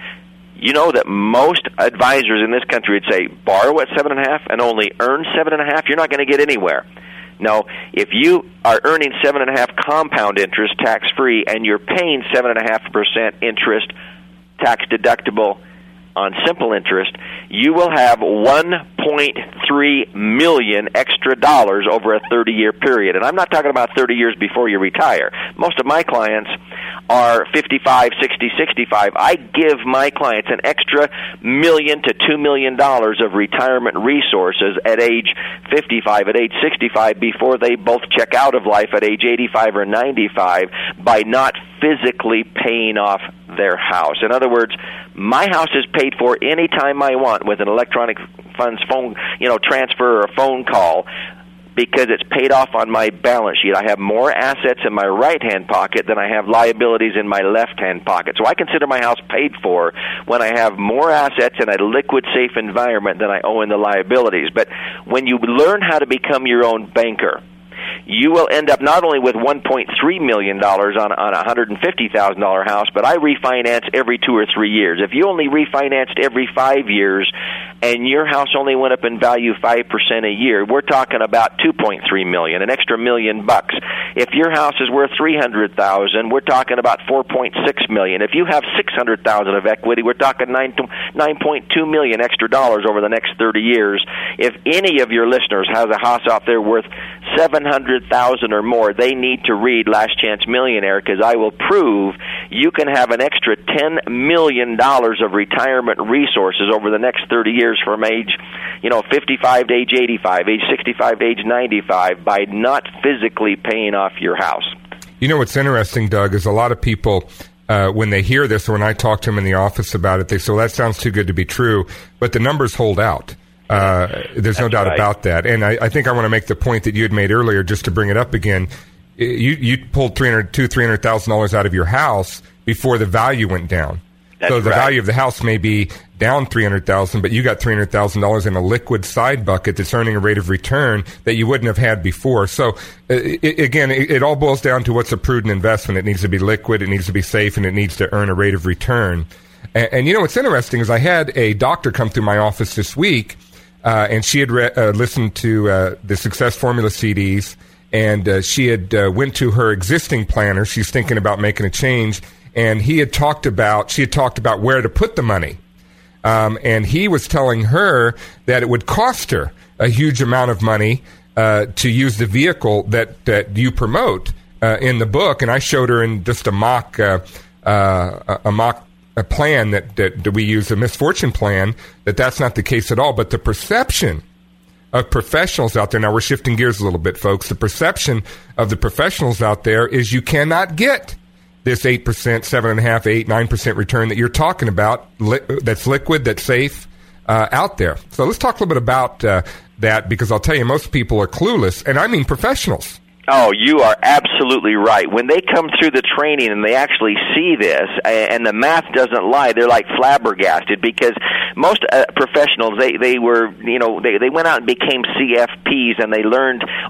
you know that most advisors in this country would say, borrow at seven point five and only earn seven point five, you're not going to get anywhere. No, if you are earning seven point five compound interest tax-free and you're paying seven point five percent interest tax-deductible on simple interest, you will have one point three million dollars extra dollars over a thirty-year period. And I'm not talking about thirty years before you retire. Most of my clients are fifty-five, sixty, sixty-five. I give my clients an extra million to two million dollars of retirement resources at age fifty-five, at age sixty-five, before they both check out of life at age eighty-five or ninety-five by not physically paying off their house. In other words, my house is paid for anytime I want with an electronic funds phone, you know, transfer or a phone call, because it's paid off on my balance sheet. I have more assets in my right-hand pocket than I have liabilities in my left-hand pocket. So I consider my house paid for when I have more assets in a liquid, safe environment than I owe in the liabilities. But when you learn how to become your own banker, you will end up not only with one point three million dollars on, on a one hundred fifty thousand dollars house, but I refinance every two or three years. If you only refinanced every five years and your house only went up in value five percent a year, we're talking about two point three million dollars, an extra million bucks. If your house is worth three hundred thousand dollars, we're talking about four point six million dollars. If you have six hundred thousand dollars of equity, we're talking nine point two million dollars extra dollars over the next thirty years. If any of your listeners has a house out there worth seven hundred thousand dollars or more, they need to read Last Chance Millionaire, because I will prove you can have an extra ten million dollars of retirement resources over the next thirty years from age, you know, fifty-five to age eighty-five, age sixty-five to age ninety-five, by not physically paying off your house. You know what's interesting, Doug, is a lot of people, uh, when they hear this, or when I talk to them in the office about it, they say, well, that sounds too good to be true, but the numbers hold out. Uh, there's That's no doubt right. about that. And I, I think I want to make the point that you had made earlier, just to bring it up again. You, you pulled three hundred, two hundred thousand dollars, three hundred thousand dollars out of your house before the value went down. That's so the right. value of the house may be down three hundred thousand dollars, but you got three hundred thousand dollars in a liquid side bucket that's earning a rate of return that you wouldn't have had before. So, uh, it, again, it, it all boils down to what's a prudent investment. It needs to be liquid, it needs to be safe, and it needs to earn a rate of return. And, and you know what's interesting is I had a doctor come through my office this week, Uh, and she had re- uh, listened to uh, the Success Formula C Ds, and uh, she had uh, went to her existing planner. She's thinking about making a change, and he had talked about, she had talked about where to put the money. Um, and he was telling her that it would cost her a huge amount of money uh, to use the vehicle that, that you promote uh, in the book. And I showed her in just a mock, uh, uh, a mock a plan that, that, that we use, a misfortune plan, that that's not the case at all. But the perception of professionals out there, now we're shifting gears a little bit, folks, the perception of the professionals out there is you cannot get this eight percent, seven point five, eight, nine percent return that you're talking about, li- that's liquid, that's safe, uh, out there. So let's talk a little bit about uh, that, because I'll tell you, most people are clueless, and I mean professionals. Oh, you are absolutely right. When they come through the training and they actually see this, and the math doesn't lie, they're like flabbergasted, because most uh, professionals, they, they were, you know, they, they went out and became C F Ps, and they learned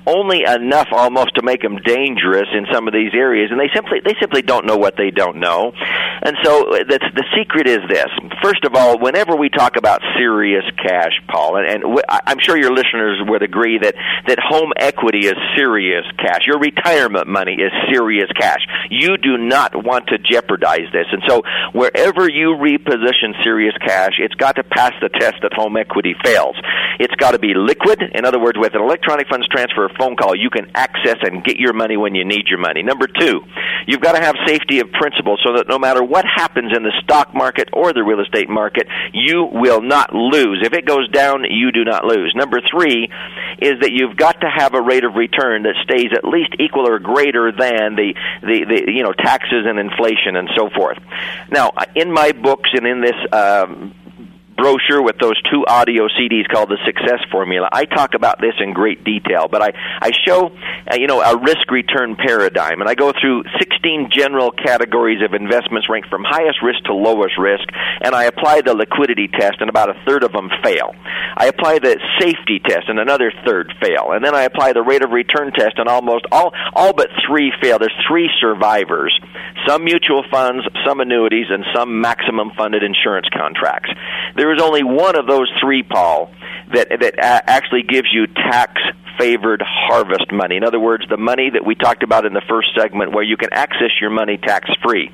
only enough almost to make them dangerous in some of these areas, and they simply they simply don't know what they don't know. And so the, the secret is this. First of all, whenever we talk about serious cash, Paul, and, and w- I'm sure your listeners would agree that, that home equity is serious cash. Your retirement money is serious cash. You do not want to jeopardize this. And so wherever you reposition serious cash, it's got to pass the test that home equity fails. It's got to be liquid. In other words, with an electronic funds transfer or phone call, you can access and get your money when you need your money. Number two, you've got to have safety of principle so that no matter what happens in the stock market or the real estate market, you will not lose. If it goes down, you do not lose. Number three is that you've got to have a rate of return that stays at least equal or greater than the, the, the you know, taxes and inflation and so forth. Now, in my books and in this um, brochure with those two audio C Ds called The Success Formula, I talk about this in great detail, but I, I show, uh, you know, a risk-return paradigm, and I go through sixteen general categories of investments ranked from highest risk to lowest risk, and I apply the liquidity test, and about a third of them fail. I apply the safety test, and another third fail, and then I apply the rate of return test, and almost all, all but three fail. There's three survivors, some mutual funds, some annuities, and some maximum funded insurance contracts. There is only one of those three, Paul, that that actually gives you tax-favored harvest money. In other words, the money that we talked about in the first segment where you can access your money tax-free.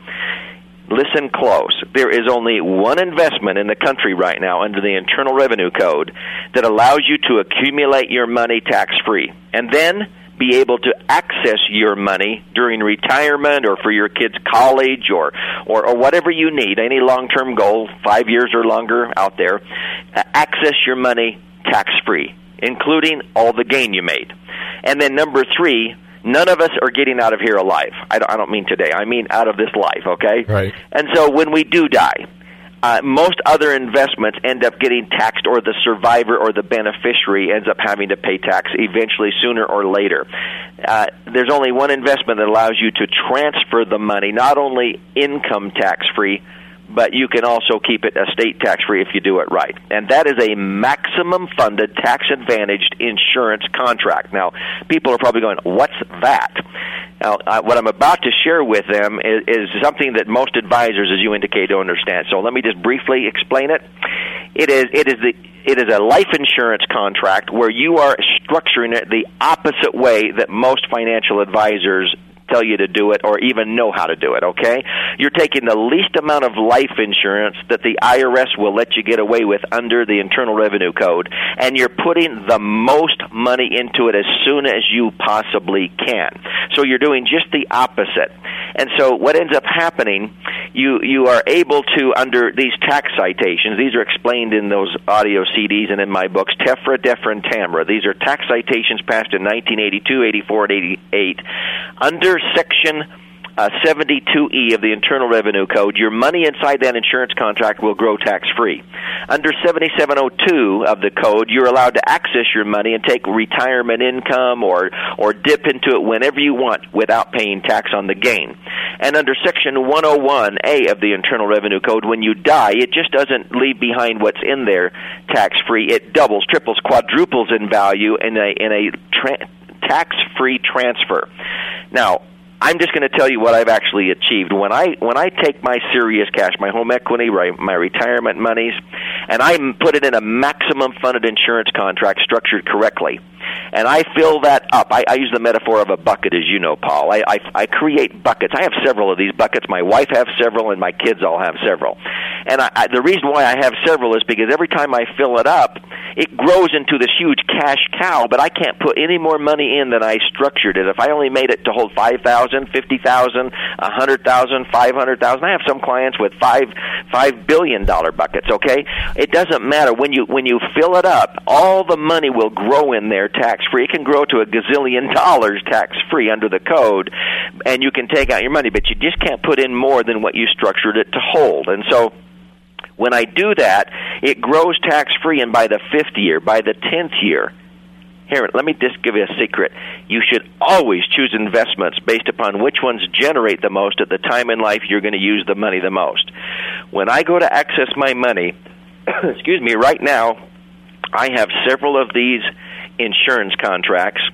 Listen close. There is only one investment in the country right now under the Internal Revenue Code that allows you to accumulate your money tax-free and then be able to access your money during retirement or for your kids' college or, or, or whatever you need, any long-term goal, five years or longer out there, uh, access your money tax-free, including all the gain you made. And then number three, none of us are getting out of here alive. I don't, I don't mean today. I mean out of this life, okay? Right. And so when we do die, Uh, most other investments end up getting taxed, or the survivor or the beneficiary ends up having to pay tax eventually, sooner or later. Uh, there's only one investment that allows you to transfer the money, not only income tax-free, but you can also keep it estate tax-free if you do it right. And that is a maximum-funded, tax-advantaged insurance contract. Now, people are probably going, what's that? Now, uh, what I'm about to share with them is, is something that most advisors, as you indicate, don't understand. So let me just briefly explain it. It is it is the it is a life insurance contract where you are structuring it the opposite way that most financial advisors tell you to do it or even know how to do it, okay? You're taking the least amount of life insurance that the I R S will let you get away with under the Internal Revenue Code, and you're putting the most money into it as soon as you possibly can. So you're doing just the opposite. And so what ends up happening, you you are able to, under these tax citations, these are explained in those audio C Ds and in my books, TEFRA, DEFRA, and TAMRA. These are tax citations passed in nineteen eighty-two, eighty-four, and eighty-eight. Under Section uh, seventy-two E of the Internal Revenue Code, your money inside that insurance contract will grow tax-free. Under seventy-seven oh two of the code, you're allowed to access your money and take retirement income or, or dip into it whenever you want without paying tax on the gain. And under Section one oh one A of the Internal Revenue Code, when you die, it just doesn't leave behind what's in there tax-free. It doubles, triples, quadruples in value in a, in a tra- tax-free transfer. Now, I'm just going to tell you what I've actually achieved. When I when I take my serious cash, my home equity, my retirement monies, and I put it in a maximum funded insurance contract structured correctly, and I fill that up. I, I use the metaphor of a bucket, as you know, Paul. I, I, I create buckets. I have several of these buckets. My wife has several, and my kids all have several. And I, I, the reason why I have several is because every time I fill it up, it grows into this huge cash cow, but I can't put any more money in than I structured it. If I only made it to hold five thousand, fifty thousand, a hundred thousand, five hundred thousand, I have some clients with five five billion dollar buckets. Okay, it doesn't matter when you when you fill it up, all the money will grow in there tax free. It can grow to a gazillion dollars tax free under the code, and you can take out your money, but you just can't put in more than what you structured it to hold. And so, when I do that, it grows tax-free, and by the fifth year, by the tenth year, here, let me just give you a secret. You should always choose investments based upon which ones generate the most at the time in life you're going to use the money the most. When I go to access my money, excuse me, right now, I have several of these insurance contracts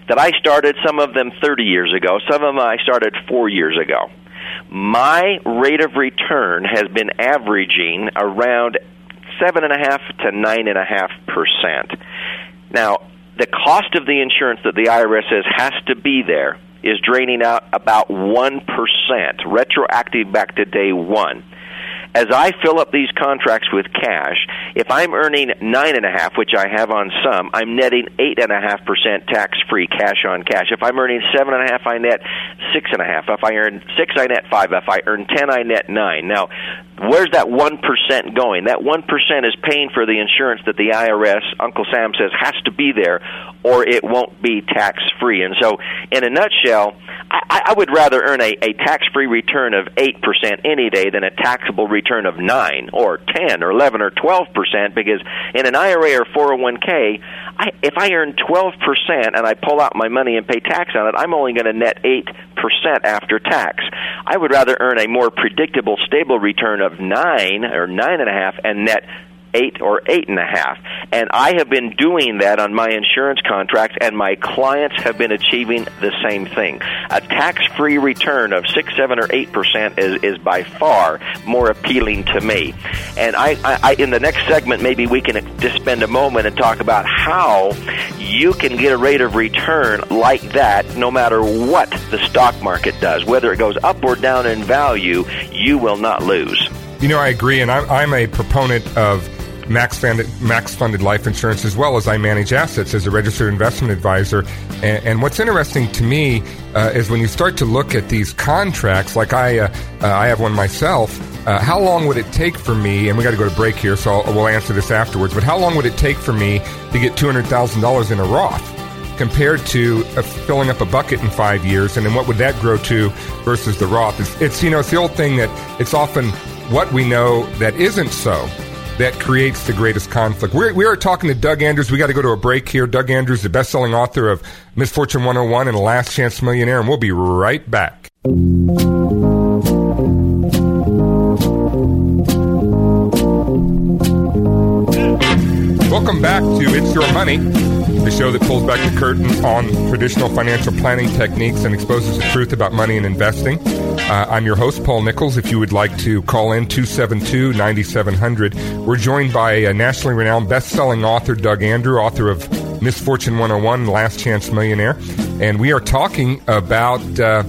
that I started some of them thirty years ago, some of them I started four years ago. My rate of return has been averaging around seven and a half to nine and a half percent. Now, the cost of the insurance that the I R S says has to be there is draining out about one percent, retroactive back to day one. As I fill up these contracts with cash, if I'm earning nine and a half, which I have on some, I'm netting eight and a half percent tax-free cash on cash. If I'm earning seven and a half, I net six and a half. If I earn six, I net five. If I earn ten, I net nine. Now, where's that one percent going? That one percent is paying for the insurance that the I R S, Uncle Sam says, has to be there, or it won't be tax-free. And so, in a nutshell, I, I would rather earn a, a tax-free return of eight percent any day than a taxable return of nine or ten or eleven or twelve percent, because in an I R A or four oh one k, I, if I earn twelve percent and I pull out my money and pay tax on it, I'm only going to net eight percent after tax. I would rather earn a more predictable, stable return of nine or nine and a half and net eight or eight and a half. And I have been doing that on my insurance contracts, and my clients have been achieving the same thing. A tax-free return of six, seven, or eight percent is, is by far more appealing to me. And I, I, in the next segment, maybe we can just spend a moment and talk about how you can get a rate of return like that no matter what the stock market does. Whether it goes up or down in value, you will not lose. You know, I agree, and I'm, I'm a proponent of max funded, max funded life insurance, as well as I manage assets as a registered investment advisor. And, and what's interesting to me uh, is when you start to look at these contracts, like I, uh, uh, I have one myself. Uh, how long would it take for me? And we got to go to break here, so I'll, we'll answer this afterwards. But how long would it take for me to get two hundred thousand dollars in a Roth, compared to uh, filling up a bucket in five years? And then what would that grow to versus the Roth? It's, it's you know, it's the old thing that it's often what we know that isn't so that creates the greatest conflict. We're, we are talking to Doug Andrews. We got to go to a break here. Doug Andrews, the best-selling author of Misfortune one oh one and Last Chance Millionaire, and we'll be right back. Welcome back to It's Your Money, the show that pulls back the curtain on traditional financial planning techniques and exposes the truth about money and investing. Uh, I'm your host, Paul Nichols. If you would like to call in, two seven two, nine seven zero zero. We're joined by a nationally renowned best-selling author, Doug Andrews, author of Misfortune one oh one, Last Chance Millionaire. And we are talking about, uh,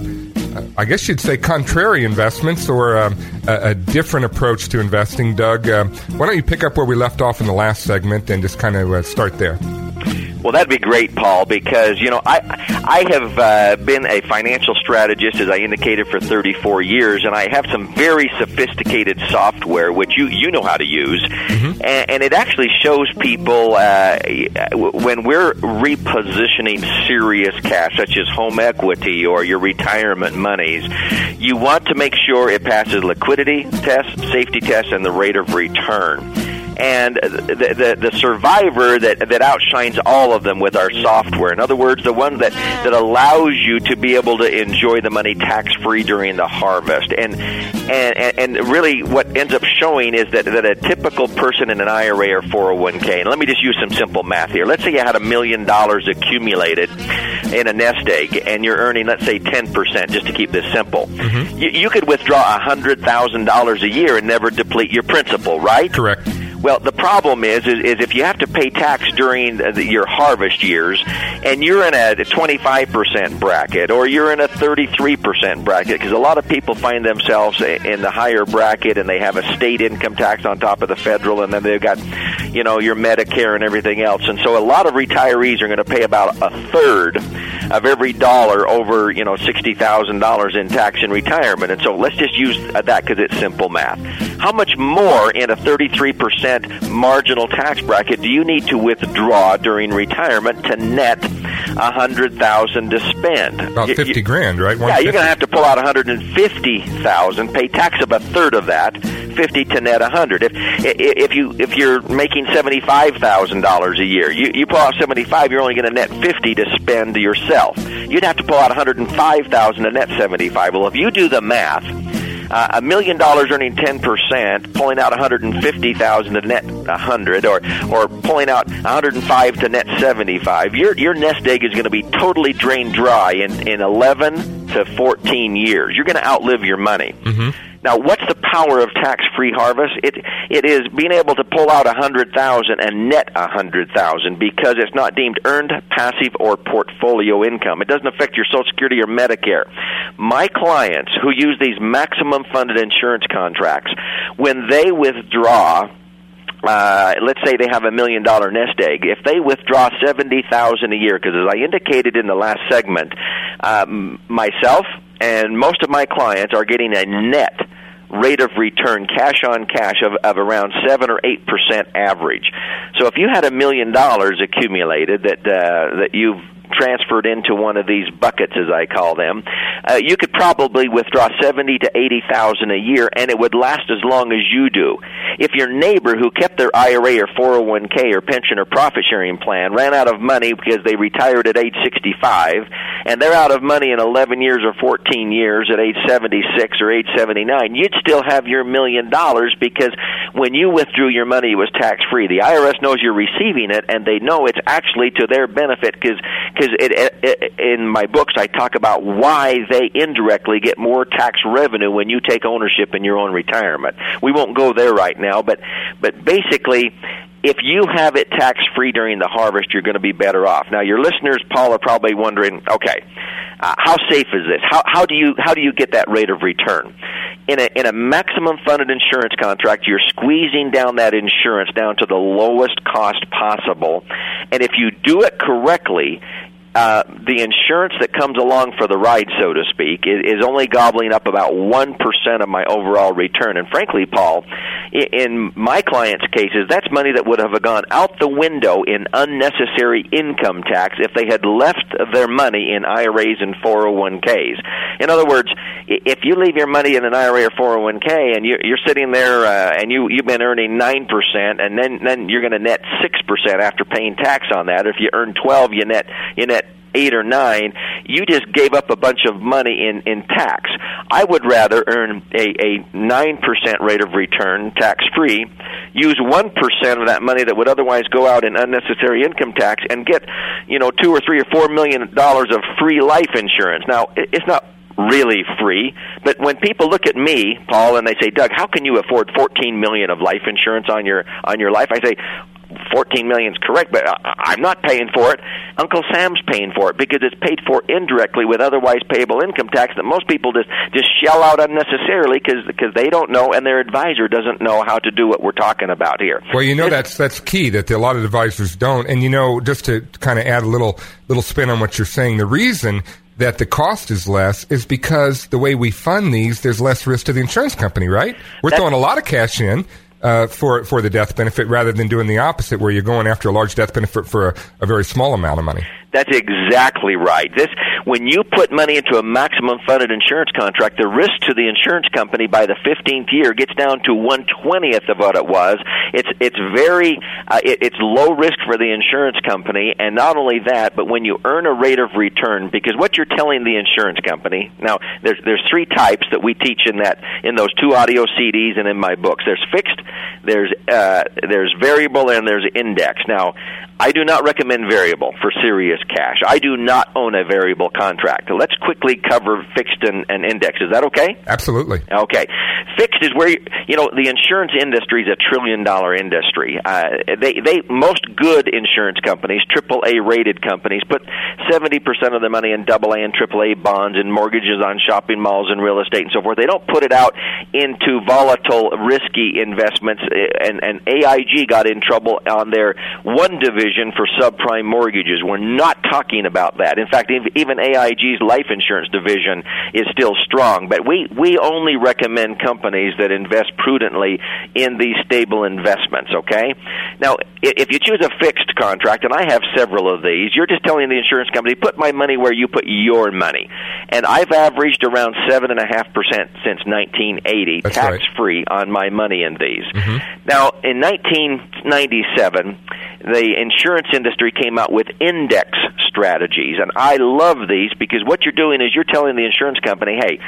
I guess you'd say, contrary investments, or uh, a, a different approach to investing. Doug, uh, why don't you pick up where we left off in the last segment and just kind of uh, start there? Well, that'd be great, Paul, because, you know, I I have uh, been a financial strategist, as I indicated, for thirty-four years, and I have some very sophisticated software, which you, you know how to use, mm-hmm. and, and it actually shows people uh, when we're repositioning serious cash, such as home equity or your retirement monies, you want to make sure it passes liquidity tests, safety tests, and the rate of return. And the, the the survivor that that outshines all of them with our software. In other words, the one that, that allows you to be able to enjoy the money tax-free during the harvest. And and and really what ends up showing is that, that a typical person in an I R A or four oh one k, and let me just use some simple math here. Let's say you had a million dollars accumulated in a nest egg, and you're earning, let's say, ten percent, just to keep this simple. Mm-hmm. You, you could withdraw one hundred thousand dollars a year and never deplete your principal, right? Correct. Well, the problem is, is, is if you have to pay tax during the, your harvest years, and you're in a twenty-five percent bracket, or you're in a thirty-three percent bracket, because a lot of people find themselves in the higher bracket, and they have a state income tax on top of the federal, and then they've got, you know, your Medicare and everything else. And so a lot of retirees are going to pay about a third of every dollar over, you know, sixty thousand dollars in tax in retirement. And so let's just use that because it's simple math. How much more in a thirty-three percent marginal tax bracket do you need to withdraw during retirement to net one hundred thousand dollars to spend? About fifty you, grand, right? Yeah, you're going to have to pull out one hundred fifty thousand dollars, pay tax of a third of that, fifty to net one hundred. If if you if you're making seventy-five thousand dollars a year, you you pull out seventy-five, you're only going to net fifty to spend yourself. You'd have to pull out one hundred five thousand to net seventy-five. Well, if you do the math, uh, a million dollars earning ten percent, pulling out one hundred fifty thousand to net one hundred, or or pulling out one hundred five to net seventy-five, your your nest egg is going to be totally drained dry in, in eleven to fourteen years. You're going to outlive your money. Mm-hmm. Now, what's the power of tax-free harvest? It it is being able to pull out one hundred thousand dollars and net one hundred thousand dollars because it's not deemed earned, passive, or portfolio income. It doesn't affect your Social Security or Medicare. My clients who use these maximum funded insurance contracts, when they withdraw, Uh, let's say they have a million dollar nest egg. If they withdraw seventy thousand dollars a year, because as I indicated in the last segment, um, myself and most of my clients are getting a net rate of return, cash on cash, of, of around seven or eight percent average. So if you had a million dollars accumulated that uh, that you've transferred into one of these buckets, as I call them, uh, you could probably withdraw seventy to eighty thousand a year, and it would last as long as you do. If your neighbor who kept their I R A or four oh one k or pension or profit sharing plan ran out of money because they retired at age sixty-five, and they're out of money in eleven years or fourteen years at age seventy-six or age seventy-nine, you'd still have your million dollars, because when you withdrew your money, it was tax-free. The I R S knows you're receiving it, and they know it's actually to their benefit, because because it, it, in my books I talk about why they indirectly get more tax revenue when you take ownership in your own retirement. We won't go there right now, but but basically, if you have it tax-free during the harvest, you're going to be better off. Now, your listeners, Paul, are probably wondering, okay, uh, how safe is this? How, how do you how do you get that rate of return? In a, in a maximum funded insurance contract, you're squeezing down that insurance down to the lowest cost possible, and if you do it correctly, Uh, the insurance that comes along for the ride, so to speak, is, is only gobbling up about one percent of my overall return. And frankly, Paul, in, in my clients' cases, that's money that would have gone out the window in unnecessary income tax if they had left their money in I R As and four oh one k's. In other words, if you leave your money in an I R A or four oh one k and you're, you're sitting there uh, and you, you've been earning nine percent, and then, then you're going to net six percent after paying tax on that. If you earn twelve, you net you net eight or nine, you just gave up a bunch of money in, in tax. I would rather earn a, a nine percent rate of return tax-free, use one percent of that money that would otherwise go out in unnecessary income tax, and get, you know, two or three or four million dollars of free life insurance. Now, it's not really free, but when people look at me, Paul, and they say, Doug, how can you afford fourteen million dollars of life insurance on your on your life? I say, fourteen million dollars is correct, but I'm not paying for it. Uncle Sam's paying for it, because it's paid for indirectly with otherwise payable income tax that most people just, just shell out unnecessarily because because they don't know, and their advisor doesn't know how to do what we're talking about here. Well, you know, it's, that's that's key, that a lot of advisors don't. And, you know, just to kind of add a little little spin on what you're saying, the reason that the cost is less is because the way we fund these, there's less risk to the insurance company, right? We're throwing a lot of cash in uh, for for the death benefit, rather than doing the opposite, where you're going after a large death benefit for a, a very small amount of money. That's exactly right. This, when you put money into a maximum funded insurance contract, the risk to the insurance company by the fifteenth year gets down to one twentieth of what it was. It's it's very uh, it, it's low risk for the insurance company, and not only that, but when you earn a rate of return, because what you're telling the insurance company, now there's there's three types that we teach in that in those two audio C Ds and in my books. There's fixed, there's uh, there's variable, and there's index. Now, I do not recommend variable for serious cash. I do not own a variable contract. Let's quickly cover fixed and, and index. Is that okay? Absolutely. Okay. Fixed is where, you, you know, the insurance industry is a trillion-dollar industry. Uh, they, they, most good insurance companies, triple A rated companies, put seventy percent of their money in double A and triple A bonds and mortgages on shopping malls and real estate and so forth. They don't put it out into volatile, risky investments, and, and A I G got in trouble on their one division for subprime mortgages. We're not talking about that. In fact, even A I G's life insurance division is still strong. But we, we only recommend companies that invest prudently in these stable investments, okay? Now, if you choose a fixed contract, and I have several of these, you're just telling the insurance company, put my money where you put your money. And I've averaged around seven point five percent since nineteen eighty, That's tax-free right. on my money in these. Mm-hmm. Now, in nineteen ninety-seven, the insurance industry came out with index strategies, and I love these, because what you're doing is you're telling the insurance company, hey,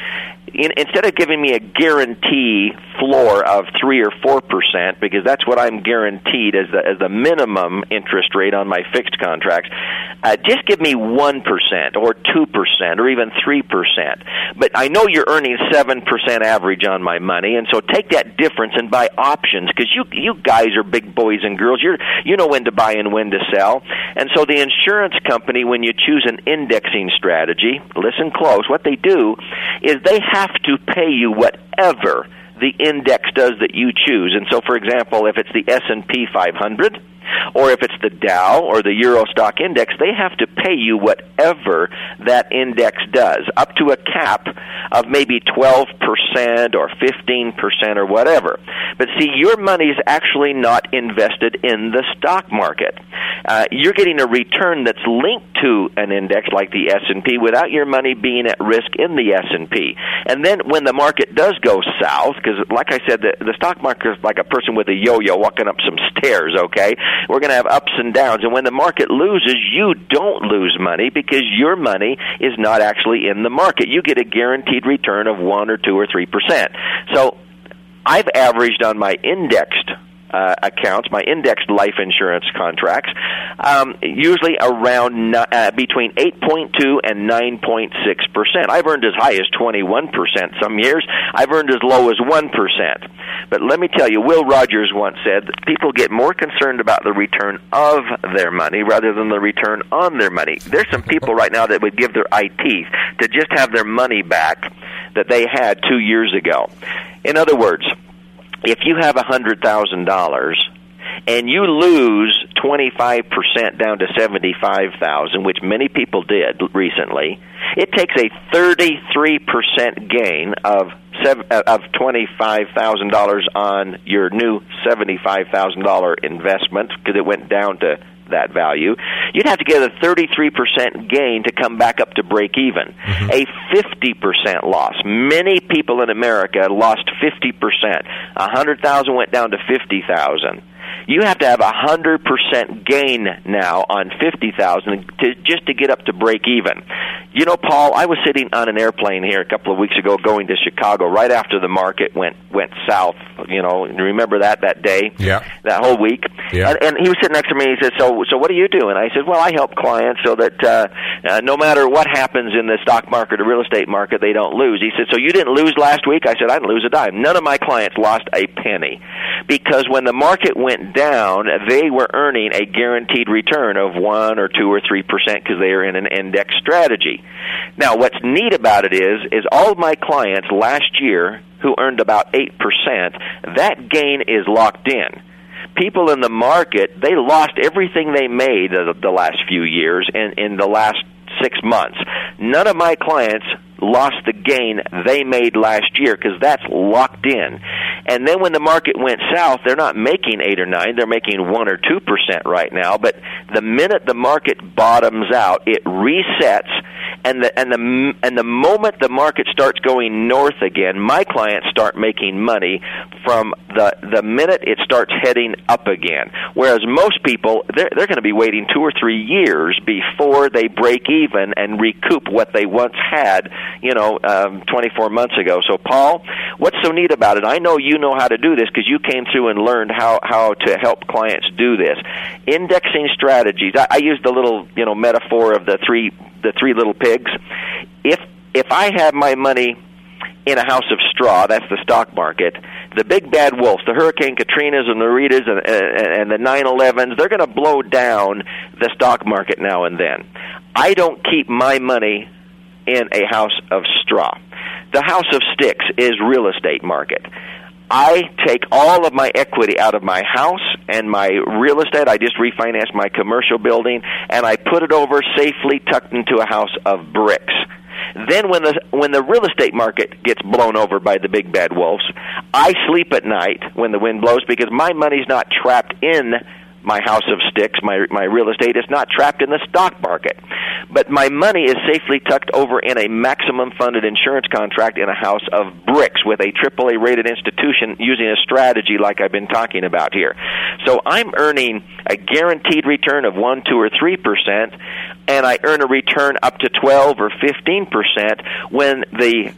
in, instead of giving me a guarantee floor of three or four percent, because that's what I'm guaranteed as the as the minimum interest rate on my fixed contracts, uh, just give me one percent or two percent or even three percent. But I know you're earning seven percent average on my money, and so take that difference and buy options, because you you guys are big boys and girls. You're you know when to buy and when to sell. And so the insurance company, when you choose an indexing strategy, listen close, what they do is they have to pay you whatever the index does that you choose. And so, for example, if it's the S and P five hundred, or if it's the Dow or the Euro Stock Index, they have to pay you whatever that index does, up to a cap of maybe twelve percent or fifteen percent or whatever. But see, your money's actually not invested in the stock market. Uh, you're getting a return that's linked to an index like the S and P without your money being at risk in the S and P. And then when the market does go south, because like I said, the, the stock market is like a person with a yo-yo walking up some stairs, okay? We're going to have ups and downs. And when the market loses, you don't lose money because your money is not actually in the market. You get a guaranteed return of one or two or three percent. So I've averaged on my indexed Uh, accounts, my indexed life insurance contracts, um, usually around uh, between eight point two and nine point six percent. I've earned as high as twenty-one percent some years. I've earned as low as one percent. But let me tell you, Will Rogers once said that people get more concerned about the return of their money rather than the return on their money. There's some people right now that would give their eye teeth to just have their money back that they had two years ago. In other words, if you have one hundred thousand dollars and you lose twenty-five percent down to seventy-five thousand dollars, which many people did recently, it takes a thirty-three percent gain of seven, of twenty-five thousand dollars on your new seventy-five thousand dollars investment, because it went down to that value. You'd have to get a thirty-three percent gain to come back up to break even. Mm-hmm. A fifty percent loss. Many people in America lost fifty percent. one hundred thousand went down to fifty thousand. You have to have a one hundred percent gain now on fifty thousand to just to get up to break even. You know, Paul, I was sitting on an airplane here a couple of weeks ago going to Chicago right after the market went went south. You know, remember that that day? Yeah. That whole week? Yeah. And, and he was sitting next to me and he said, so so what do you do? And I said, well, I help clients so that uh, uh, no matter what happens in the stock market or real estate market, they don't lose. He said, so you didn't lose last week? I said, I didn't lose a dime. None of my clients lost a penny, because when the market went down, they were earning a guaranteed return of one or two or three percent because they are in an index strategy. Now, what's neat about it is, is all of my clients last year who earned about eight percent, that gain is locked in. People in the market, they lost everything they made the, the last few years in, in the last six months. None of my clients lost the gain they made last year because that's locked in. And then when the market went south, they're not making eight or nine, they're making one or two percent right now. But the minute the market bottoms out, it resets, and the and the and the moment the market starts going north again, my clients start making money from the the minute it starts heading up again. Whereas most people, they're they're going to be waiting two or three years before they break even and recoup what they once had, you know, um, twenty-four months ago. So, Paul, what's so neat about it? I know you know how to do this because you came through and learned how, how to help clients do this. Indexing strategies. I, I used the little, you know, metaphor of the three the three little pigs. If if I have my money in a house of straw, that's the stock market, the big bad wolves, the Hurricane Katrinas and the Ritas and, and, and the nine elevens, they're going to blow down the stock market now and then. I don't keep my money in a house of straw. The house of sticks is real estate market. I take all of my equity out of my house and my real estate. I just refinanced my commercial building, and I put it over safely tucked into a house of bricks. Then when the when the real estate market gets blown over by the big bad wolves, I sleep at night when the wind blows because my money's not trapped in my house of sticks, my my real estate is not trapped in the stock market. But my money is safely tucked over in a maximum funded insurance contract in a house of bricks with a triple A rated institution using a strategy like I've been talking about here. So I'm earning a guaranteed return of one, two, or three percent, and I earn a return up to twelve or fifteen percent when the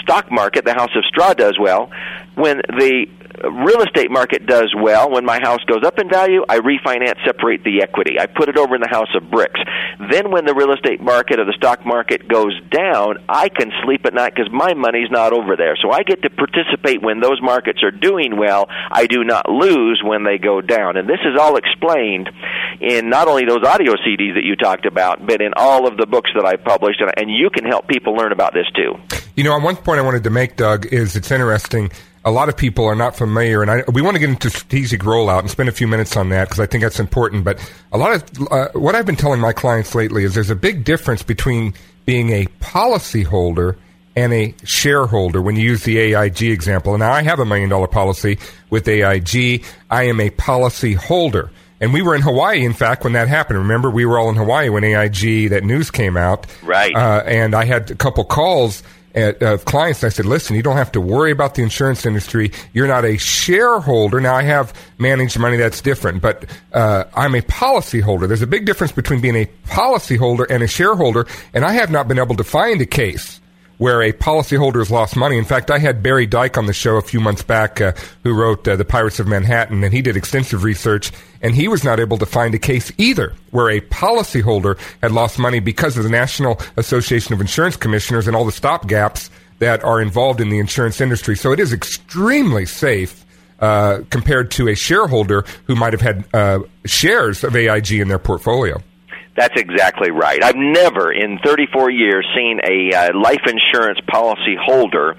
stock market, the house of straw, does well. When the real estate market does well, when my house goes up in value, I refinance, separate the equity. I put it over in the house of bricks. Then when the real estate market or the stock market goes down, I can sleep at night because my money's not over there. So I get to participate when those markets are doing well. I do not lose when they go down. And this is all explained in not only those audio C Ds that you talked about, but in all of the books that I published. And you can help people learn about this too. You know, one point I wanted to make, Doug, is it's interesting. A lot of people are not familiar, and I, we want to get into strategic rollout and spend a few minutes on that because I think that's important. But a lot of uh, what I've been telling my clients lately is there's a big difference between being a policyholder and a shareholder when you use the A I G example. And now I have a million dollar policy with A I G. I am a policyholder. And we were in Hawaii, in fact, when that happened. Remember, we were all in Hawaii when A I G, that news came out. Right. Uh, and I had a couple calls At, uh, clients. I said, listen, you don't have to worry about the insurance industry. You're not a shareholder. Now, I have managed money. That's different. But uh, I'm a policyholder. There's a big difference between being a policyholder and a shareholder. And I have not been able to find a case where a policyholder has lost money. In fact, I had Barry Dyke on the show a few months back uh, who wrote uh, The Pirates of Manhattan, and he did extensive research, and he was not able to find a case either where a policyholder had lost money because of the National Association of Insurance Commissioners and all the stopgaps that are involved in the insurance industry. So it is extremely safe uh, compared to a shareholder who might have had uh, shares of A I G in their portfolio. That's exactly right. I've never in thirty-four years seen a uh, life insurance policy holder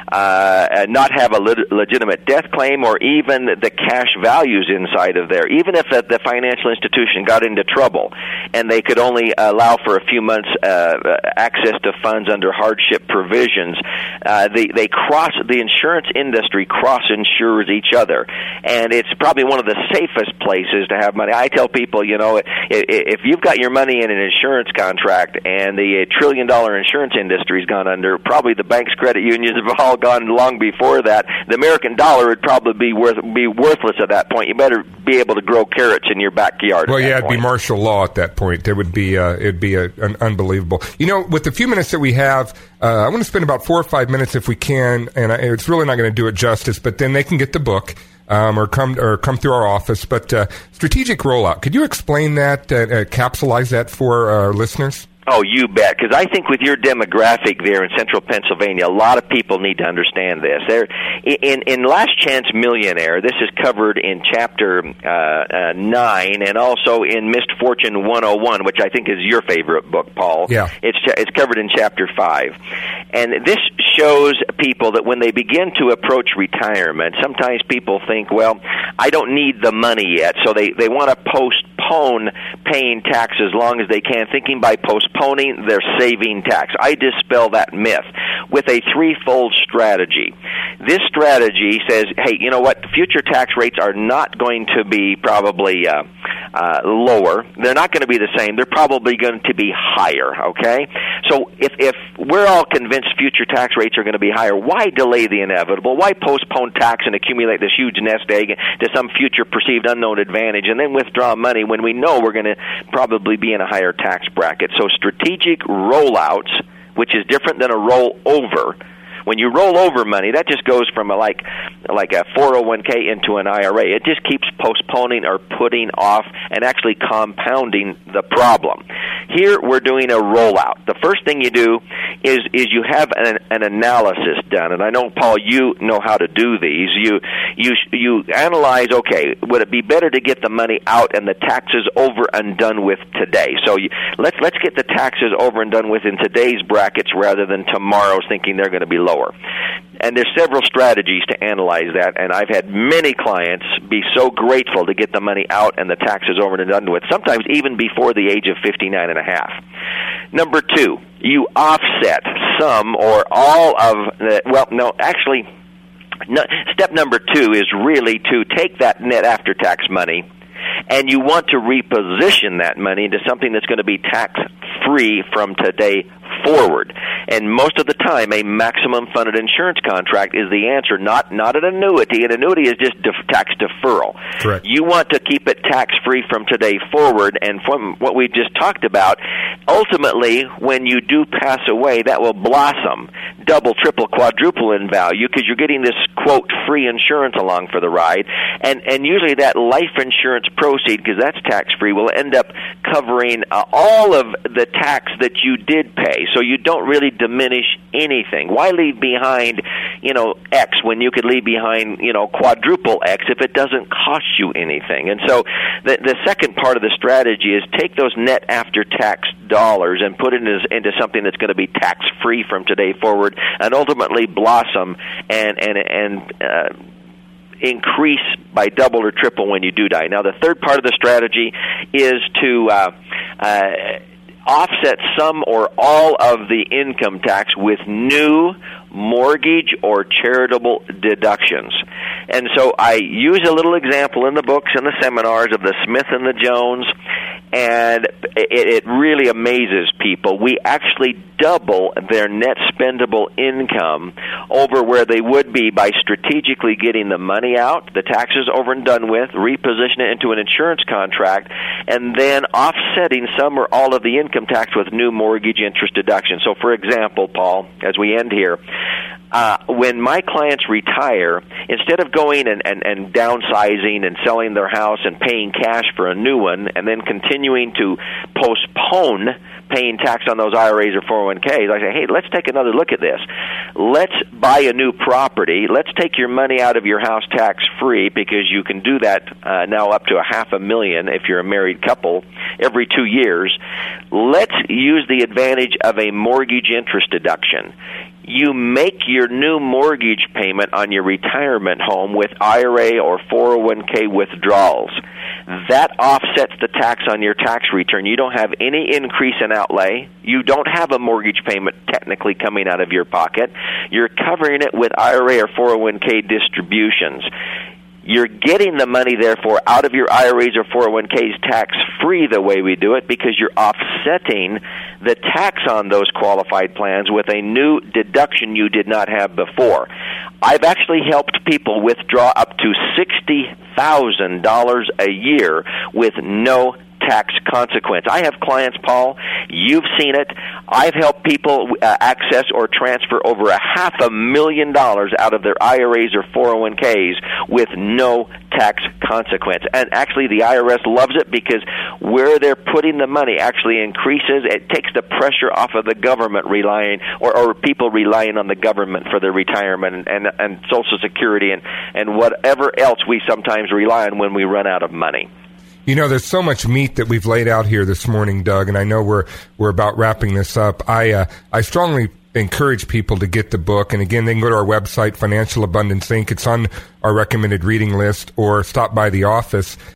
uh, not have a lit- legitimate death claim or even the cash values inside of there. Even if the, the financial institution got into trouble and they could only allow for a few months uh, access to funds under hardship provisions, uh, they, they cross, the insurance industry cross-insures each other. And it's probably one of the safest places to have money. I tell people, you know, if you've got your your money in an insurance contract and the trillion dollar insurance industry's gone under, probably the banks, credit unions have all gone long before that. The American dollar would probably be worth be worthless at that point. You better be able to grow carrots in your backyard. Well, at yeah, that it'd point. be martial law at that point. There would be uh, it'd be a, an unbelievable. You know, with the few minutes that we have, uh, I want to spend about four or five minutes if we can, and I, it's really not going to do it justice. But then they can get the book. Um, or come or come through our office. But uh, strategic rollout, could you explain that, uh, uh, capsulize that for our listeners? Oh, you bet, because I think with your demographic there in central Pennsylvania, a lot of people need to understand this. There, in, in Last Chance Millionaire, this is covered in Chapter uh, uh, nine and also in Missed Fortune one oh one, which I think is your favorite book, Paul. Yeah. It's, it's covered in Chapter five. And this shows people that when they begin to approach retirement, sometimes people think, well, I don't need the money yet, so they, they want to postpone paying tax as long as they can, thinking by postponing, they're saving tax. I dispel that myth with a threefold strategy. This strategy says, hey, you know what, future tax rates are not going to be probably uh, uh, lower. They're not going to be the same. They're probably going to be higher, okay? So if, if we're all convinced future tax rates are going to be higher, why delay the inevitable? Why postpone tax and accumulate this huge nest egg to some future perceived unknown advantage and then withdraw money when we know we're going to probably be in a higher tax bracket? So strategic rollouts, which is different than a rollover. When you roll over money, that just goes from a, like like a four oh one k into an I R A. It just keeps postponing or putting off and actually compounding the problem. Here we're doing a rollout. The first thing you do is is you have an, an analysis done, and I know, Paul, you know how to do these. You you you analyze. Okay, would it be better to get the money out and the taxes over and done with today? So you, let's let's get the taxes over and done with in today's brackets rather than tomorrow's, thinking they're going to be low. And there's several strategies to analyze that, and I've had many clients be so grateful to get the money out and the taxes over and done with, sometimes even before the age of fifty-nine and a half. Number two, you offset some or all of the, well, no, actually, no, step number two is really to take that net after-tax money and you want to reposition that money into something that's going to be tax-free from today forward. And most of the time, a maximum funded insurance contract is the answer, not not an annuity. An annuity is just def- tax deferral. Correct. You want to keep it tax-free from today forward, and from what we just talked about, ultimately, when you do pass away, that will blossom double, triple, quadruple in value because you're getting this, quote, free insurance along for the ride. And, and usually that life insurance proceed, because that's tax-free, will end up covering uh, all of the tax that you did pay. So you don't really diminish anything. Why leave behind, you know, X when you could leave behind, you know, quadruple X if it doesn't cost you anything? And so the, the second part of the strategy is take those net after-tax dollars and put it into, into something that's going to be tax-free from today forward, and ultimately blossom and and and uh, increase by double or triple when you do die. Now, the third part of the strategy is to uh, uh, offset some or all of the income tax with new mortgage or charitable deductions. And so I use a little example in the books and the seminars of the Smith and the Jones, and it, it really amazes people. We actually double their net spendable income over where they would be by strategically getting the money out, the taxes over and done with, reposition it into an insurance contract, and then offsetting some or all of the income tax with new mortgage interest deductions. So, for example, Paul, as we end here, Uh, when my clients retire, instead of going and, and, and downsizing and selling their house and paying cash for a new one and then continuing to postpone paying tax on those I R As or four oh one Ks, I say, hey, let's take another look at this. Let's buy a new property. Let's take your money out of your house tax-free, because you can do that uh, now up to a half a million if you're a married couple every two years. Let's use the advantage of a mortgage interest deduction. You make your new mortgage payment on your retirement home with I R A or four oh one K withdrawals. That offsets the tax on your tax return. You don't have any increase in outlay. You don't have a mortgage payment technically coming out of your pocket. You're covering it with I R A or four oh one K distributions. You're getting the money, therefore, out of your I R As or four oh one Ks tax-free the way we do it, because you're offsetting the tax on those qualified plans with a new deduction you did not have before. I've actually helped people withdraw up to sixty thousand dollars a year with no tax consequence. I have clients, Paul, you've seen it. I've helped people uh, access or transfer over a half a million dollars out of their I R As or four oh one Ks with no tax consequence. And actually the I R S loves it, because where they're putting the money actually increases. It takes the pressure off of the government relying, or, or people relying on the government for their retirement and, and, and Social Security and, and whatever else we sometimes rely on when we run out of money. You know, there's so much meat that we've laid out here this morning, Doug, and I know we're we're about wrapping this up. I uh, I strongly encourage people to get the book, and again, they can go to our website, Financial Abundance Incorporated. It's on our recommended reading list, or stop by the office.